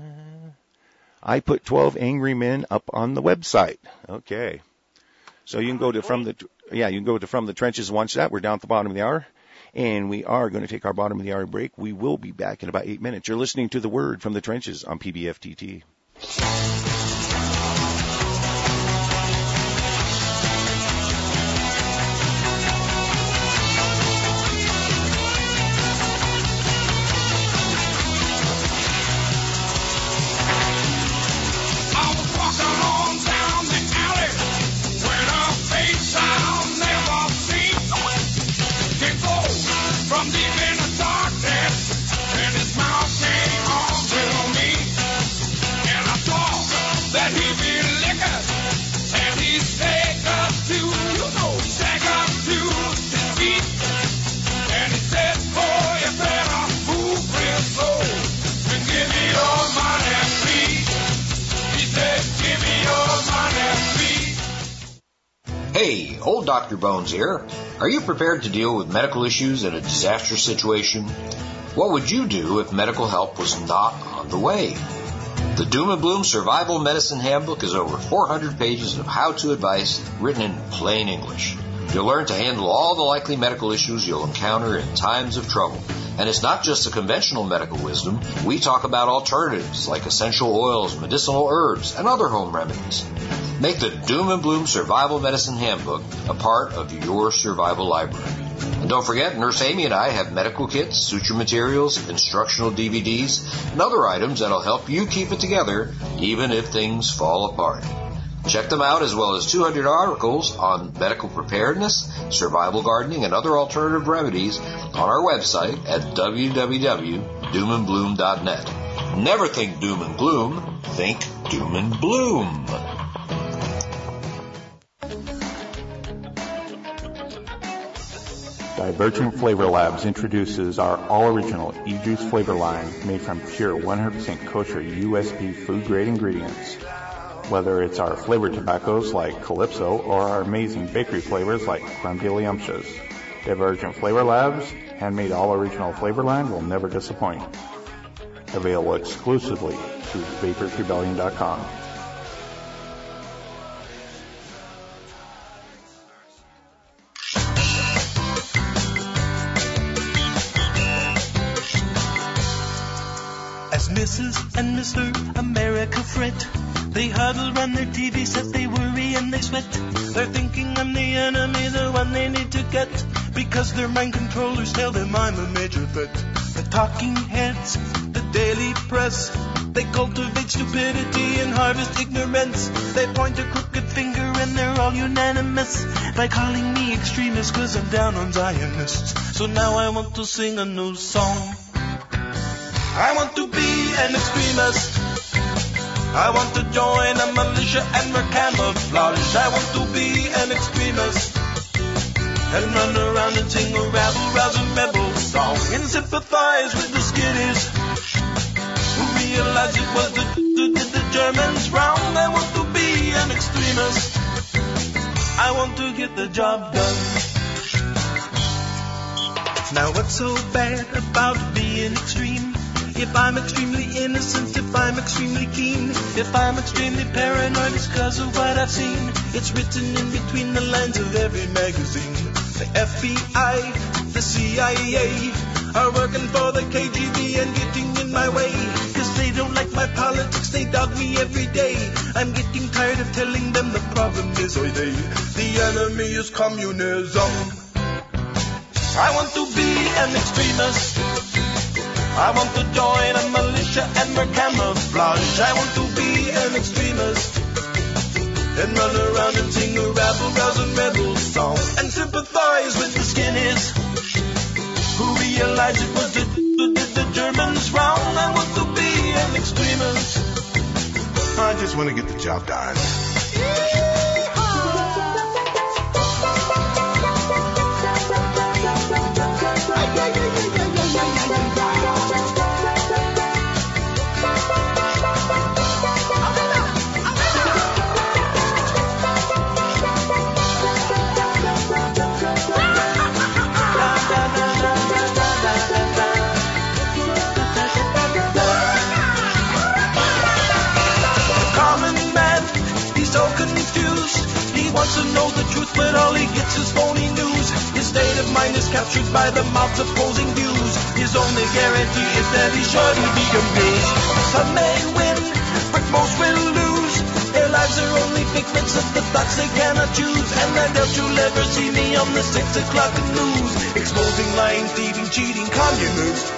I put twelve angry men up on the website. Okay. So you can go to from the, yeah, you can go to From the Trenches and watch that. We're down at the bottom of the hour. And we are going to take our bottom of the hour break. We will be back in about eight minutes. You're listening to The Word from the Trenches on P B F T T. Hey, old Doctor Bones here. Are you prepared to deal with medical issues in a disastrous situation? What would you do if medical help was not on the way? The Doom and Bloom Survival Medicine Handbook is over four hundred pages of how-to advice written in plain English. You'll learn to handle all the likely medical issues you'll encounter in times of trouble. And it's not just the conventional medical wisdom. We talk about alternatives like essential oils, medicinal herbs, and other home remedies. Make the Doom and Bloom Survival Medicine Handbook a part of your survival library. And don't forget, Nurse Amy and I have medical kits, suture materials, instructional D V Ds, and other items that'll help you keep it together even if things fall apart. Check them out as well as two hundred articles on medical preparedness, survival gardening, and other alternative remedies on our website at w w w dot doom and bloom dot net. Never think doom and gloom, think doom and bloom. Divergent Flavor Labs introduces our all-original e-juice flavor line made from pure one hundred percent kosher U S P food-grade ingredients. Whether it's our flavored tobaccos like Calypso or our amazing bakery flavors like Creme de Liamshes, Divergent Flavor Labs' handmade all-original flavor line will never disappoint. Available exclusively through vapors rebellion dot com. As Missus and Mister America fret, they huddle round their T V set, they worry and they sweat. They're thinking I'm the enemy, the one they need to get, because their mind controllers tell them I'm a major threat. The talking heads, the daily press. They cultivate stupidity and harvest ignorance. They point a crooked finger and they're all unanimous by calling me extremist because I'm down on Zionists. So now I want to sing a new song. I want to be an extremist. I want to join a militia and wear camouflage. I want to be an extremist and run around and sing a rabble-rousing rebel song and sympathize with the skitties who realize it was the, the, the, the Germans wrong. I want to be an extremist. I want to get the job done. Now what's so bad about being extreme? If I'm extremely innocent, if I'm extremely keen, if I'm extremely paranoid, it's cause of what I've seen. It's written in between the lines of every magazine. The F B I, the C I A are working for the K G B and getting in my way. Cause they don't like my politics, they dog me every day. I'm getting tired of telling them the problem is oy they. The enemy is communism. I want to be an extremist. I want to join a militia and wear camouflage. I want to be an extremist and run around and sing a rabble-rousing rebel song and sympathize with the skinnies who realize it was the, the, the Germans wrong. I want to be an extremist. I just want to get the job done. He wants to know the truth, but all he gets is phony news. His state of mind is captured by the mob's opposing views. His only guarantee is that he shouldn't be confused. Some may win, but most will lose. Their lives are only figments of the thoughts they cannot choose. And I doubt you'll ever see me on the six o'clock news, exposing lying, thieving, cheating communists.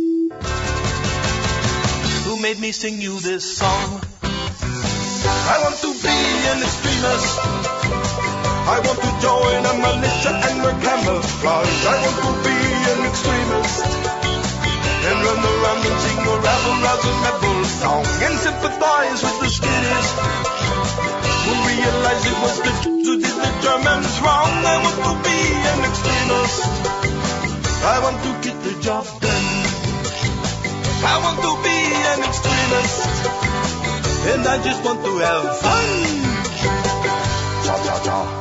Who made me sing you this song? I want to be an extremist. I want to join a militia and wear camouflage. I want to be an extremist and run around and sing a rabble-rousing rebel song and sympathize with the skitties who realize it was the Jews who did the Germans wrong. I want to be an extremist. I want to get the job done. I want to be an extremist. And I just want to have fun. Cha cha cha.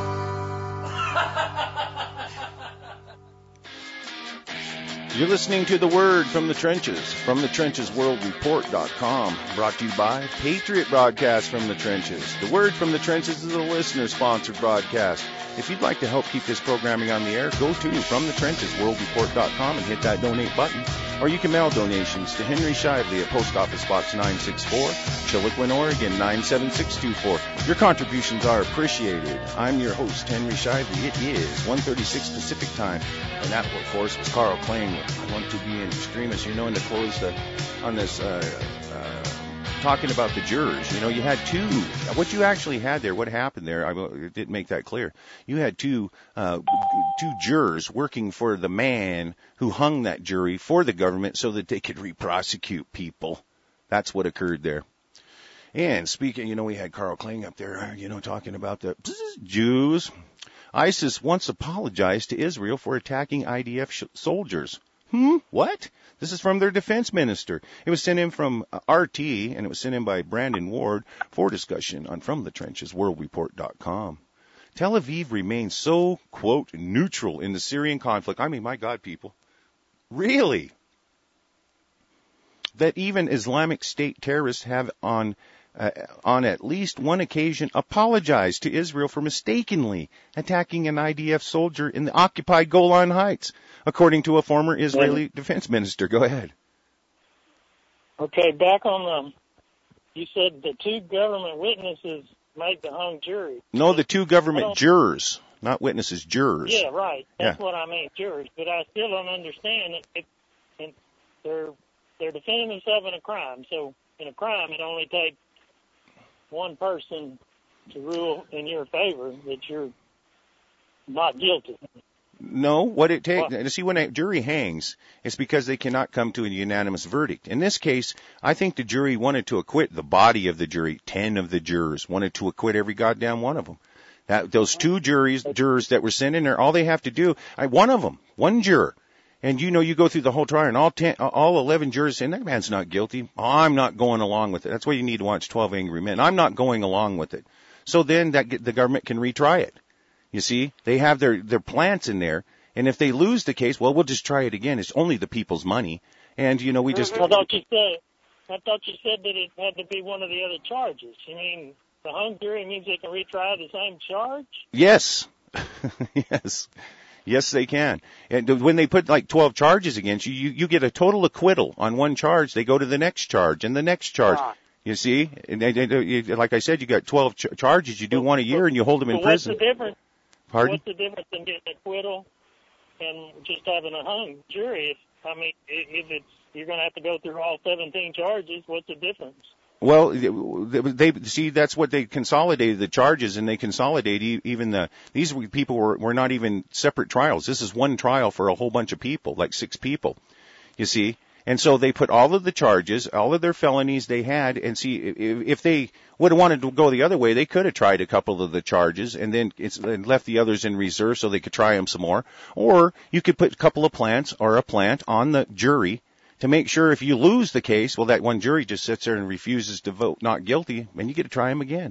You're listening to The Word from the Trenches, from the trenches world report dot com, brought to you by Patriot Broadcast from the Trenches. The Word from the Trenches is a listener-sponsored broadcast. If you'd like to help keep this programming on the air, go to from the trenches world report dot com and hit that donate button. Or you can mail donations to Henry Shively at Post Office Box nine six four, Chiloquin, Oregon nine seven six two four. Your contributions are appreciated. I'm your host, Henry Shively. It is one thirty-six Pacific Time. And that, of course, was Carl Kling. I want to be an extremist. You know, in the close uh, on this, uh, uh, talking about the jurors, you know, you had two. What you actually had there, what happened there, I didn't make that clear. You had two, uh, two jurors working for the man who hung that jury for the government so that they could re-prosecute people. That's what occurred there. And speaking, you know, we had Carl Kling up there, you know, talking about the Jews. ISIS once apologized to Israel for attacking I D F sh- soldiers. Hmm? What? This is from their defense minister. It was sent in from uh, R T, and it was sent in by Brandon Ward for discussion on From the Trenches world report dot com. Tel Aviv remains so, quote, neutral in the Syrian conflict. I mean, my God, people. Really? That even Islamic State terrorists have on Uh, on at least one occasion apologized to Israel for mistakenly attacking an I D F soldier in the occupied Golan Heights, according to a former Israeli defense minister. Go ahead. Okay, back on the, you said the two government witnesses made the hung jury. No, the two government jurors, not witnesses, jurors. Yeah, right. That's yeah. what I mean, jurors. But I still don't understand it. It, it they're they're defending themselves in a crime. So in a crime, it only takes one person to rule in your favor that you're not guilty. No, what it takes, to see when a jury hangs, it's because they cannot come to a unanimous verdict. In this case, I think the jury wanted to acquit the body of the jury. Ten of the jurors wanted to acquit every goddamn one of them. That, those two juries, jurors that were sent in there, all they have to do, I, one of them, one juror, and you know, you go through the whole trial and all ten, all eleven jurors saying, that man's not guilty. I'm not going along with it. That's why you need to watch twelve Angry Men. I'm not going along with it. So then that the government can retry it. You see, they have their, their plants in there, and if they lose the case, well, we'll just try it again. It's only the people's money, and, you know, we just... I thought you said, I thought you said that it had to be one of the other charges. You mean the hung jury means they can retry the same charge? Yes. Yes. Yes, they can. And when they put like twelve charges against you, you, you get a total acquittal on one charge. They go to the next charge and the next charge. Ah. You see, and they, they, you, like I said, you got twelve ch- charges. You do one a year, and you hold them in so prison. What's the difference? Pardon? What's the difference in getting acquittal and just having a hung jury? If, I mean, if it's you're going to have to go through all seventeen charges, what's the difference? Well, they, they see that's what they consolidated the charges, and they consolidated even the these people were were not even separate trials. This is one trial for a whole bunch of people, like six people. You see. And so they put all of the charges, all of their felonies they had, and see, if, if they would have wanted to go the other way, they could have tried a couple of the charges and then it's, and left the others in reserve so they could try them some more. Or you could put a couple of plants or a plant on the jury to make sure if you lose the case, well, that one jury just sits there and refuses to vote not guilty, and you get to try them again.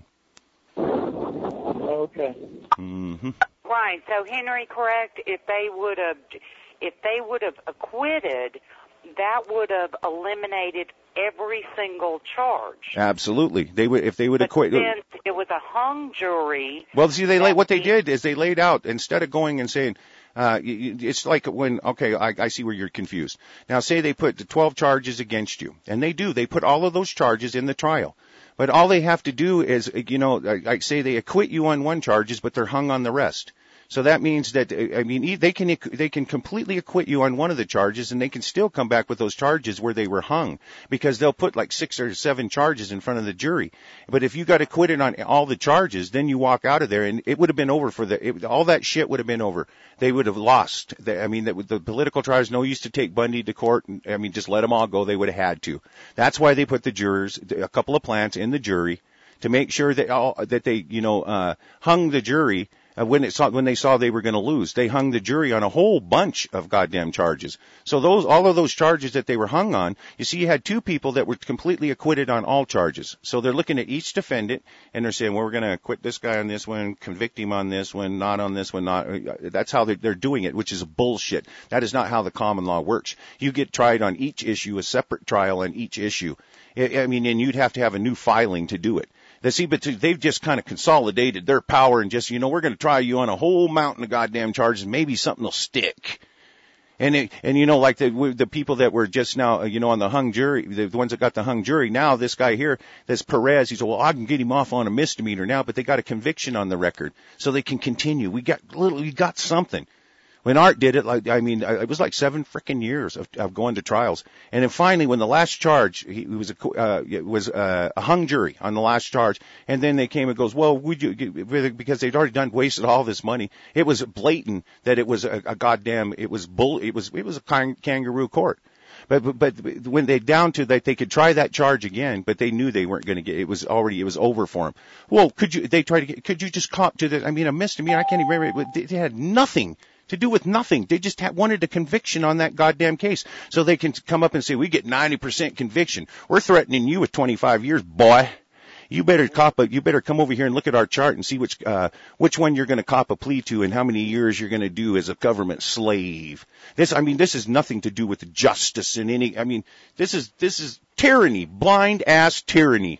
Okay. Mm-hmm. Right. So, Henry, correct, if they would have, if they would have acquitted, that would have eliminated every single charge. Absolutely. They would, if they would but acquit. Then it was a hung jury. Well, see, they laid, what they did is they laid out, instead of going and saying, uh, it's like when, okay, I, I see where you're confused. Now, say they put the twelve charges against you, and they do. They put all of those charges in the trial. But all they have to do is, you know, like say they acquit you on one charges, but they're hung on the rest. So that means that, I mean, they can, they can completely acquit you on one of the charges, and they can still come back with those charges where they were hung, because they'll put like six or seven charges in front of the jury. But if you got acquitted on all the charges, then you walk out of there, and it would have been over for the, it, all that shit would have been over. They would have lost. They, I mean, the, the political trials, no use to take Bundy to court. And, I mean, just let them all go. They would have had to. That's why they put the jurors, a couple of plants in the jury, to make sure that all, that they, you know, uh, hung the jury. Uh, when it saw, when they saw they were going to lose, they hung the jury on a whole bunch of goddamn charges. So those, all of those charges that they were hung on, you see, you had two people that were completely acquitted on all charges. So they're looking at each defendant and they're saying, well, we're going to acquit this guy on this one, convict him on this one, not on this one, not. That's how they're, they're doing it, which is bullshit. That is not how the common law works. You get tried on each issue, a separate trial on each issue. I, I mean, and you'd have to have a new filing to do it. They see, but they've just kind of consolidated their power and just, you know, we're going to try you on a whole mountain of goddamn charges. Maybe something will stick. And, it, and you know, like the, the people that were just now, you know, on the hung jury, the, the ones that got the hung jury, now this guy here, this Perez, he said, well, I can get him off on a misdemeanor now, but they got a conviction on the record. So they can continue. We got little, we got something. When Art did it, like, I mean, it was like seven frickin' years of, of going to trials. And then finally, when the last charge, he was a, uh, it was a, a hung jury on the last charge. And then they came and goes, well, would you, because they'd already done, wasted all this money. It was blatant that it was a, a goddamn, it was bull, it was, it was a kang, kangaroo court. But, but, but when they down to that, they could try that charge again, but they knew they weren't going to get, it was already, it was over for them. Well, could you, they tried to get, could you just cop to the, I mean, a misdemeanor, I can't even remember, they, they had nothing to do with nothing. They just had, wanted a conviction on that goddamn case. So they can come up and say, we get ninety percent conviction. We're threatening you with twenty-five years, boy. You better cop a, you better come over here and look at our chart and see which, uh, which one you're going to cop a plea to and how many years you're going to do as a government slave. This, I mean, this has nothing to do with justice in any, I mean, this is, this is tyranny, blind ass tyranny.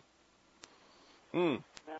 Hmm.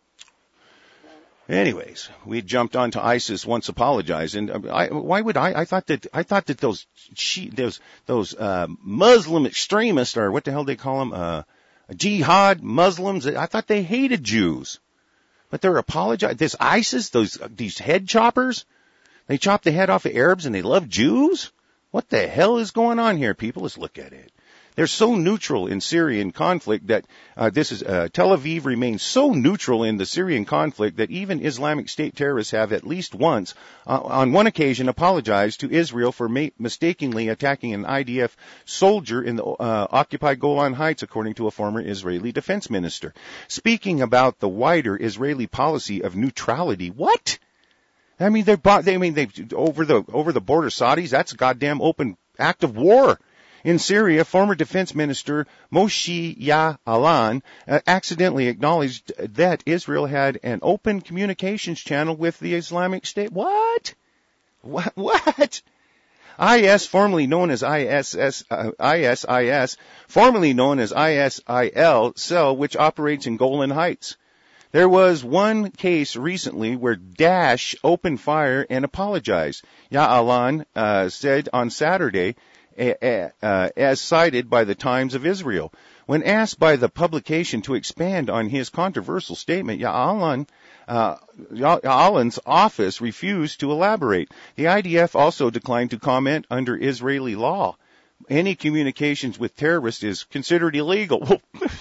Anyways, we jumped onto ISIS once apologized, and I, why would I? I thought that I thought that those she, those those uh, Muslim extremists, or what the hell they call them, uh, jihad Muslims. I thought they hated Jews, but they're apologizing. This ISIS, those these head choppers, they chop the head off of Arabs and they love Jews. What the hell is going on here, people? Let's look at it. They're so neutral in Syrian conflict that uh, this is uh, Tel Aviv remains so neutral in the Syrian conflict that even Islamic State terrorists have at least once, uh, on one occasion, apologized to Israel for ma- mistakenly attacking an I D F soldier in the uh, occupied Golan Heights, according to a former Israeli defense minister. Speaking about the wider Israeli policy of neutrality, what? I mean, they're, they I mean, they over the over the border Saudis. That's a goddamn open act of war. In Syria, former defense minister Moshe Ya'alon uh, accidentally acknowledged that Israel had an open communications channel with the Islamic State. What? What? What? I S, formerly known as I S S, uh, I S I S, formerly known as I S I L cell, which operates in Golan Heights. There was one case recently where Daesh opened fire and apologized. Ya'alon uh, said on Saturday, Uh, as cited by the Times of Israel. When asked by the publication to expand on his controversial statement, Ya'alon, uh, Ya'alon's office refused to elaborate. The I D F also declined to comment under Israeli law. Any communications with terrorists is considered illegal.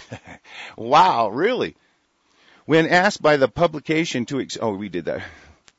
Wow, really? When asked by the publication to, ex- oh, we did that.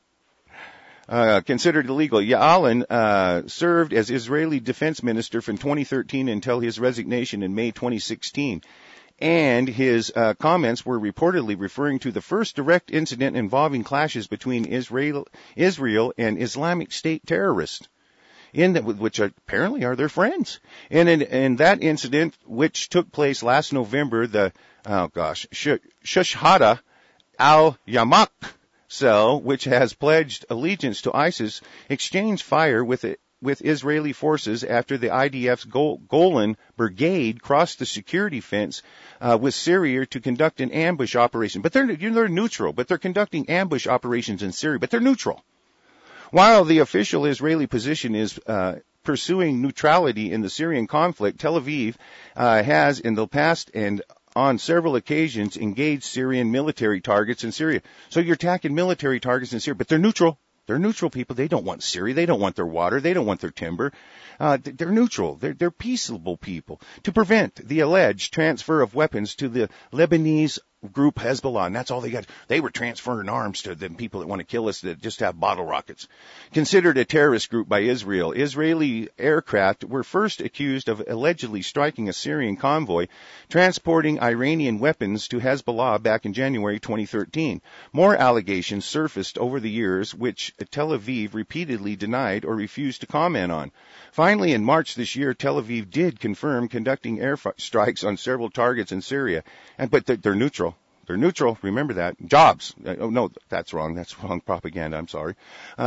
Uh, considered illegal. Ya'alon uh, served as Israeli defense minister from twenty thirteen until his resignation in May twenty sixteen. And his uh, comments were reportedly referring to the first direct incident involving clashes between Israel, Israel and Islamic State terrorists, in the, which apparently are their friends. And in, in that incident, which took place last November, the, oh gosh, Shuhada al-Yamak cell, which has pledged allegiance to ISIS, exchanged fire with it, with Israeli forces after the I D F's Gol- Golan Brigade crossed the security fence uh, with Syria to conduct an ambush operation. But they're, you know, they're neutral, but they're conducting ambush operations in Syria, but they're neutral. While the official Israeli position is uh, pursuing neutrality in the Syrian conflict, Tel Aviv uh, has in the past and on several occasions engaged Syrian military targets in Syria. So you're attacking military targets in Syria, but they're neutral. They're neutral people. They don't want Syria. They don't want their water. They don't want their timber. Uh, they're neutral. They're, they're peaceable people. To prevent the alleged transfer of weapons to the Lebanese group Hezbollah, and that's all they got. They were transferring arms to the people that want to kill us that just have bottle rockets. Considered a terrorist group by Israel, Israeli aircraft were first accused of allegedly striking a Syrian convoy transporting Iranian weapons to Hezbollah back in January twenty thirteen. More allegations surfaced over the years, which Tel Aviv repeatedly denied or refused to comment on. Finally, in March this year, Tel Aviv did confirm conducting air strikes on several targets in Syria, and but they're neutral. They're neutral. Remember that. Jobs. Oh, no, that's wrong. That's wrong propaganda. I'm sorry.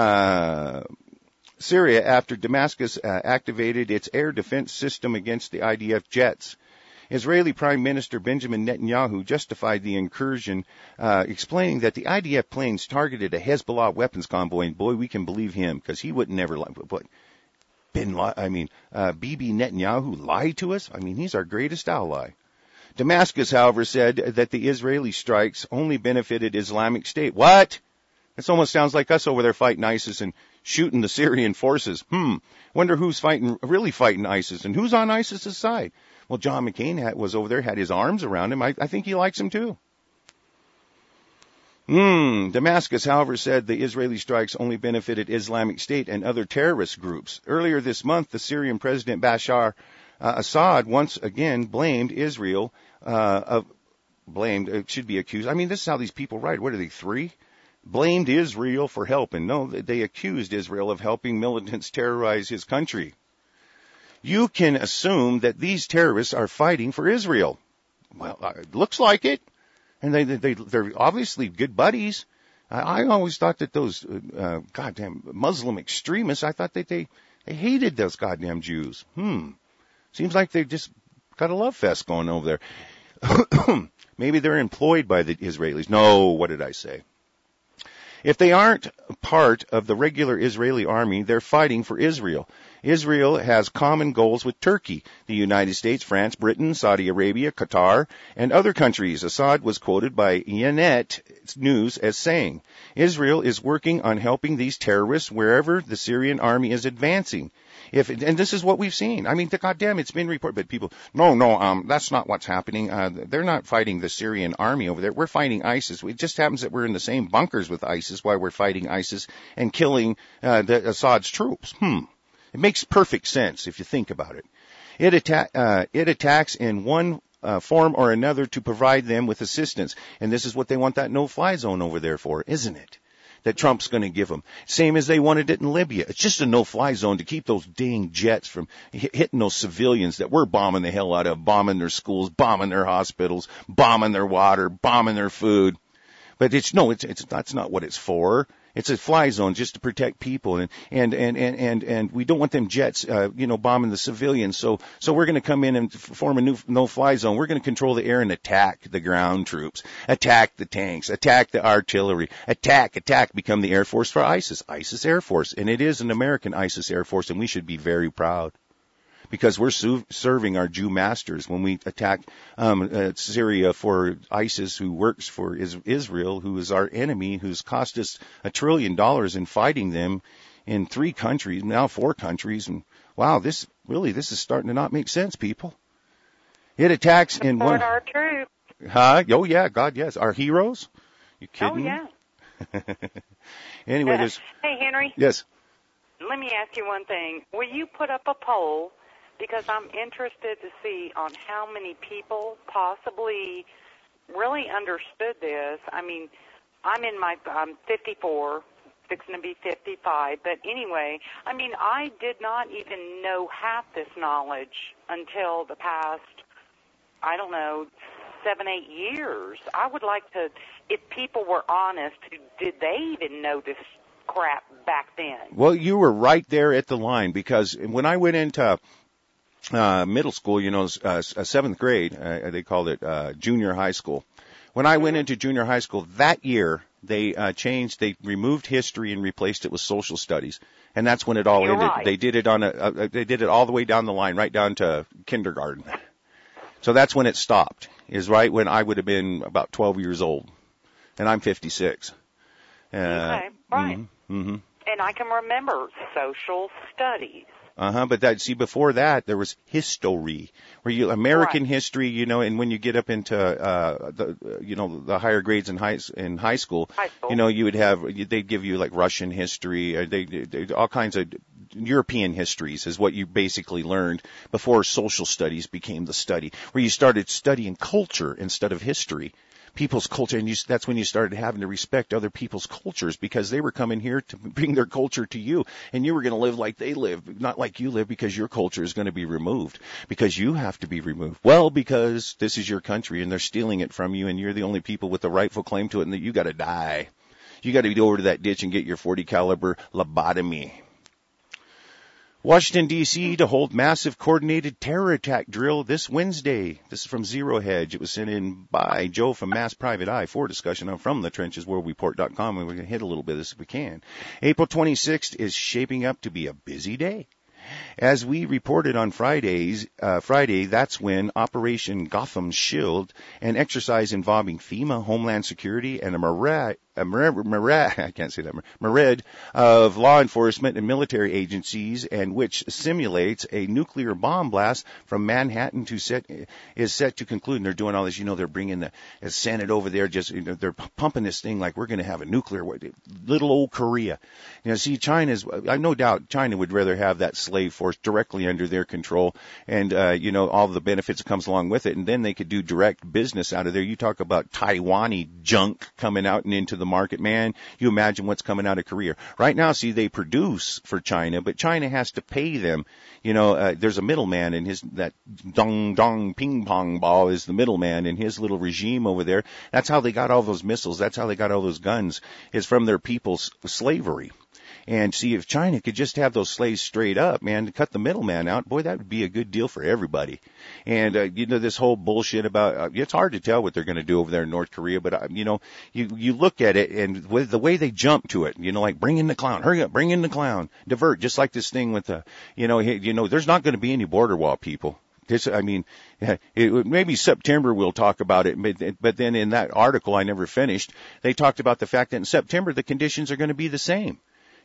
Uh, Syria, after Damascus uh, activated its air defense system against the I D F jets. Israeli Prime Minister Benjamin Netanyahu justified the incursion, uh, explaining that the I D F planes targeted a Hezbollah weapons convoy, and boy, we can believe him, because he would never lie. But Bin, I mean, uh, Bibi Netanyahu lied to us? I mean, he's our greatest ally. Damascus, however, said that the Israeli strikes only benefited Islamic State. What? This almost sounds like us over there fighting ISIS and shooting the Syrian forces. Hmm. Wonder who's fighting, really fighting ISIS, and who's on ISIS's side? Well, John McCain had, was over there, had his arms around him. I, I think he likes him too. Hmm. Damascus, however, said the Israeli strikes only benefited Islamic State and other terrorist groups. Earlier this month, the Syrian President Bashar Uh, Assad once again blamed Israel, uh, of, blamed, it should be accused. I mean, this is how these people write. What are they, three? Blamed Israel for helping. No, they accused Israel of helping militants terrorize his country. You can assume that these terrorists are fighting for Israel. Well, it looks like it. And they, they, they're obviously good buddies. I, I always thought that those, uh, goddamn Muslim extremists, I thought that they, they hated those goddamn Jews. Hmm. Seems like they've just got a love fest going over there. Maybe they're employed by the Israelis. No, what did I say? If they aren't part of the regular Israeli army, they're fighting for Israel. Israel has common goals with Turkey, the United States, France, Britain, Saudi Arabia, Qatar, and other countries. Assad was quoted by Ynet News as saying, Israel is working on helping these terrorists wherever the Syrian army is advancing. If it, and this is what we've seen. I mean, the goddamn, it's been reported, but people, no, no, um, that's not what's happening. Uh, they're not fighting the Syrian army over there. We're fighting ISIS. It just happens that we're in the same bunkers with ISIS while we're fighting ISIS and killing uh, the Assad's troops. Hmm. It makes perfect sense if you think about it. It attack, uh, it attacks in one uh, form or another to provide them with assistance, and this is what they want that no-fly zone over there for, isn't it? That Trump's going to give them. Same as they wanted it in Libya. It's just a no-fly zone to keep those dang jets from hit, hitting those civilians that we're bombing the hell out of, bombing their schools, bombing their hospitals, bombing their water, bombing their food. But it's no, it's it's that's not what it's for. It's a fly zone just to protect people, and and and and and, and we don't want them jets, uh, you know, bombing the civilians. So so we're going to come in and form a new no-fly zone. We're going to control the air and attack the ground troops, attack the tanks, attack the artillery, attack, attack, become the Air Force for ISIS, ISIS Air Force, and it is an American ISIS Air Force, and we should be very proud. Because we're su- serving our Jew masters when we attack um, uh, Syria for ISIS, who works for is- Israel, who is our enemy, who's cost us a trillion dollars in fighting them in three countries, now four countries. And wow, this really, this is starting to not make sense, people. It attacks in Support one. our troops. Huh? Oh yeah, God, yes, our heroes. You kidding? Oh yeah. Anyway, there's. Hey Henry. Yes. Let me ask you one thing. Will you put up a poll? Because I'm interested to see on how many people possibly really understood this. I mean, I'm in my, I'm fifty-four, fixing to be fifty-five. But anyway, I mean, I did not even know half this knowledge until the past, I don't know, seven, eight years. I would like to, if people were honest, did they even know this crap back then? Well, you were right there at the line, because when I went into Uh, middle school, you know, uh, seventh grade, uh, they called it, uh, junior high school. When I went into junior high school that year, they, uh, changed, they removed history and replaced it with social studies. And that's when it all You're ended. right. They did it on a, uh, they did it all the way down the line, right down to kindergarten. So that's when it stopped, is right when I would have been about twelve years old. And I'm fifty-six. Uh, okay, right. Mm-hmm, mm-hmm. And I can remember social studies. Uh-huh, but that, see, before that, there was history, where you, American right. history, you know, and when you get up into, uh, the, uh, you know, the higher grades in high, in high school, high school, you know, you would have, they'd give you like Russian history, or they, they, all kinds of European histories is what you basically learned before social studies became the study, where you started studying culture instead of history. People's culture, and you, that's when you started having to respect other people's cultures, because they were coming here to bring their culture to you, and you were going to live like they live, not like you live, because your culture is going to be removed, because you have to be removed. Well, because this is your country, and they're stealing it from you, and you're the only people with the rightful claim to it, and that you got to die. You got to go over to that ditch and get your forty caliber lobotomy. Washington, D C to hold massive coordinated terror attack drill this Wednesday. This is from Zero Hedge. It was sent in by Joe from Mass Private Eye for discussion on From the Trenches World Report dot com, and we're going to hit a little bit of this if we can. April twenty-sixth is shaping up to be a busy day. As we reported on Fridays, uh, Friday, that's when Operation Gotham Shield, an exercise involving FEMA, Homeland Security, and a myriad, a myriad, I can't say that, myriad of law enforcement and military agencies, and which simulates a nuclear bomb blast from Manhattan to set, is set to conclude. And they're doing all this, you know, they're bringing the, the Senate over there, just, you know, they're pumping this thing like we're going to have a nuclear, little old Korea. You know, see, China's, I have no doubt China would rather have that slave force directly under their control, and, uh, you know, all the benefits that comes along with it, and then they could do direct business out of there. You talk about Taiwanese junk coming out and into the market, man, you imagine what's coming out of Korea. Right now, see, they produce for China, but China has to pay them. You know, uh, there's a middleman, and his, that dong dong ping pong ball is the middleman in his little regime over there. That's how they got all those missiles. That's how they got all those guns, is from their people's slavery. And see, if China could just have those slaves straight up, man, to cut the middleman out, boy, that would be a good deal for everybody. And, uh, you know, this whole bullshit about, uh, it's hard to tell what they're going to do over there in North Korea, but, uh, you know, you, you look at it, and with the way they jump to it, you know, like, bring in the clown, hurry up, bring in the clown, divert, just like this thing with the, you know, you know, there's not going to be any border wall, people. This, I mean, it, maybe September we'll talk about it, but, but then in that article I never finished, they talked about the fact that in September the conditions are going to be the same.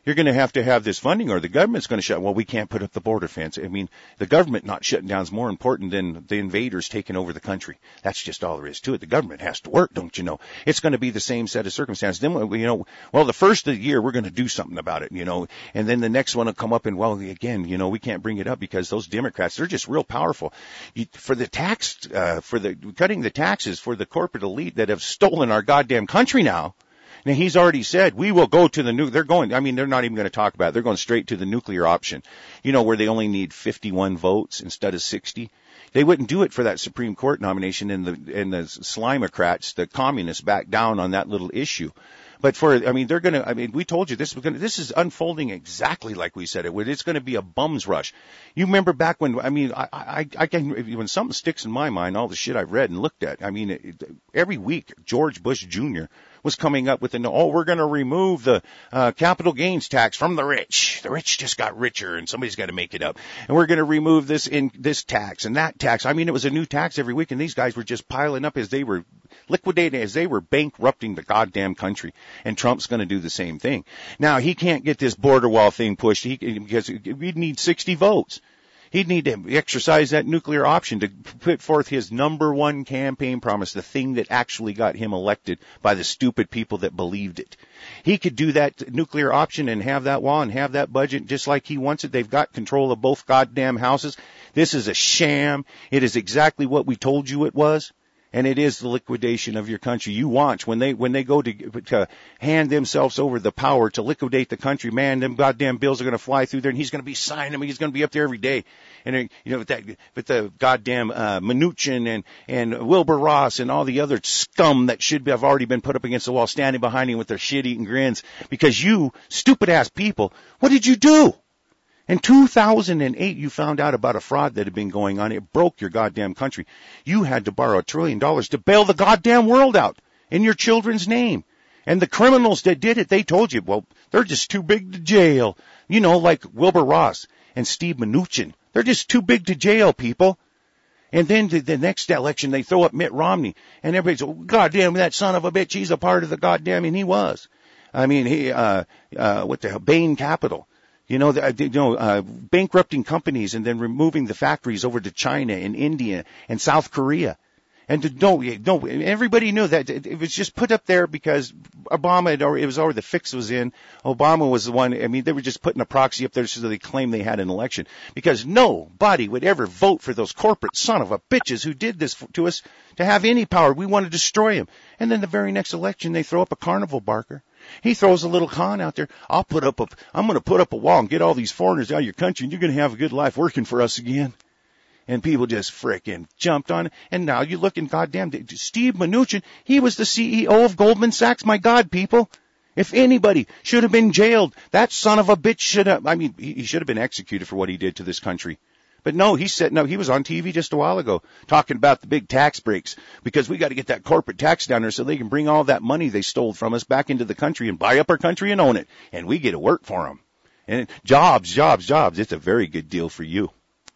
You're going to have to have this funding or the government's going to shut. Well, we can't put up the border fence. I mean, the government not shutting down is more important than the invaders taking over the country. That's just all there is to it. The government has to work, don't you know? It's going to be the same set of circumstances. Then, you know, well, the first of the year, we're going to do something about it, you know, and then the next one will come up and, well, again, you know, we can't bring it up because those Democrats, they're just real powerful. You, for the tax, uh, for the cutting the taxes for the corporate elite that have stolen our goddamn country now. Now, he's already said, we will go to the new, they're going, I mean, they're not even going to talk about it. They're going straight to the nuclear option, you know, where they only need fifty-one votes instead of sixty. They wouldn't do it for that Supreme Court nomination, and the, and the Slimocrats, the communists, back down on that little issue. But for, I mean, they're going to, I mean, we told you this was going to, this is unfolding exactly like we said it would. It's going to be a bum's rush. You remember back when, I mean, I, I, I can, when something sticks in my mind, all the shit I've read and looked at, I mean, it, every week, George Bush Junior was coming up with an, oh, we're going to remove the uh, capital gains tax from the rich. The rich just got richer, and somebody's got to make it up. And we're going to remove this in this tax and that tax. I mean, it was a new tax every week, and these guys were just piling up as they were liquidating, as they were bankrupting the goddamn country. And Trump's going to do the same thing. Now, he can't get this border wall thing pushed he, because we'd need sixty votes. He'd need to exercise that nuclear option to put forth his number one campaign promise, the thing that actually got him elected by the stupid people that believed it. He could do that nuclear option and have that wall and have that budget just like he wants it. They've got control of both goddamn houses. This is a sham. It is exactly what we told you it was. And it is the liquidation of your country. You watch when they when they go to, to hand themselves over the power to liquidate the country. Man, them goddamn bills are going to fly through there, and he's going to be signing them. He's going to be up there every day. And uh, you know, with that, with the goddamn uh, Mnuchin and and Wilbur Ross and all the other scum that should have already been put up against the wall, standing behind him with their shit-eating grins. Because you stupid ass people, what did you do? In two thousand eight, you found out about a fraud that had been going on. It broke your goddamn country. You had to borrow a trillion dollars to bail the goddamn world out in your children's name. And the criminals that did it, they told you, well, they're just too big to jail. You know, like Wilbur Ross and Steve Mnuchin. They're just too big to jail, people. And then the, the next election, they throw up Mitt Romney. And everybody's, oh, goddamn, that son of a bitch, he's a part of the goddamn, and he was. I mean, he, uh, uh, what the hell, Bain Capital. You know, the, you know, uh, bankrupting companies and then removing the factories over to China and India and South Korea. And to, no, no, everybody knew that it was just put up there because Obama had already, it was already, the fix was in. Obama was the one, I mean, they were just putting a proxy up there so they claimed they had an election. Because nobody would ever vote for those corporate son of a bitches who did this to us to have any power. We want to destroy them. And then the very next election, they throw up a carnival barker. He throws a little con out there. I'll put up a, I'm going to put up a wall and get all these foreigners out of your country, and you're going to have a good life working for us again. And people just frickin' jumped on it. And now you look and goddamn, Steve Mnuchin, he was the C E O of Goldman Sachs. My God, people. If anybody should have been jailed, that son of a bitch should have, I mean, he should have been executed for what he did to this country. But no, he said, no, he was on T V just a while ago talking about the big tax breaks because we got to get that corporate tax down there so they can bring all that money they stole from us back into the country and buy up our country and own it. And we get to work for them. And jobs, jobs, jobs. It's a very good deal for you.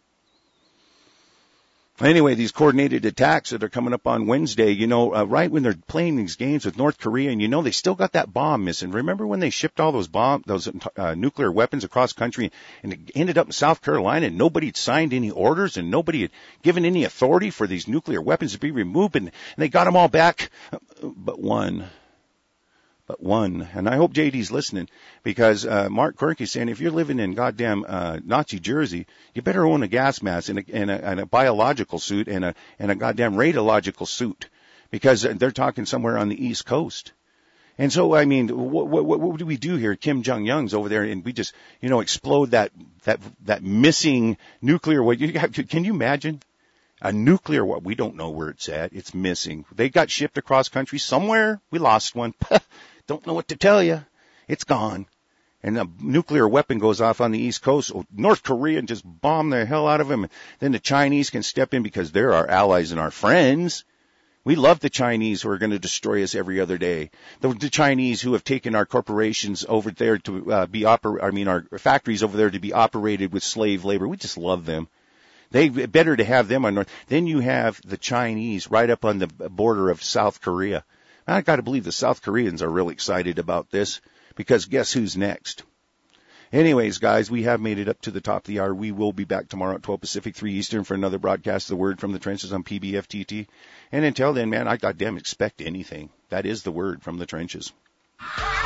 Anyway, these coordinated attacks that are coming up on Wednesday, you know, uh, right when they're playing these games with North Korea, and you know they still got that bomb missing. Remember when they shipped all those bomb, those uh, nuclear weapons across country, and it ended up in South Carolina, and nobody had signed any orders, and nobody had given any authority for these nuclear weapons to be removed, and, and they got them all back, but one. But one, and I hope J D's listening, because uh, Mark Quirky's saying if you're living in goddamn uh, Nazi Jersey, you better own a gas mask and a, and a, and a biological suit and a and a goddamn radiological suit, because they're talking somewhere on the East Coast. And so, I mean, what, what, what do we do here? Kim Jong-un's over there, and we just, you know, explode that that that missing nuclear. What you have, can you imagine? A nuclear, what we don't know where it's at. It's missing. They got shipped across country somewhere. We lost one. Don't know what to tell you. It's gone. And a nuclear weapon goes off on the East Coast. North Korea and just bomb the hell out of them. Then the Chinese can step in because they're our allies and our friends. We love the Chinese who are going to destroy us every other day. The, the Chinese who have taken our corporations over there to uh, be oper- I mean, our factories over there to be operated with slave labor. We just love them. They better to have them on North. Then you have the Chinese right up on the border of South Korea. I got to believe the South Koreans are really excited about this because guess who's next? Anyways, guys, we have made it up to the top of the hour. We will be back tomorrow at twelve Pacific, three Eastern for another broadcast of the Word from the Trenches on P B F T T. And until then, man, I goddamn expect anything. That is the Word from the Trenches.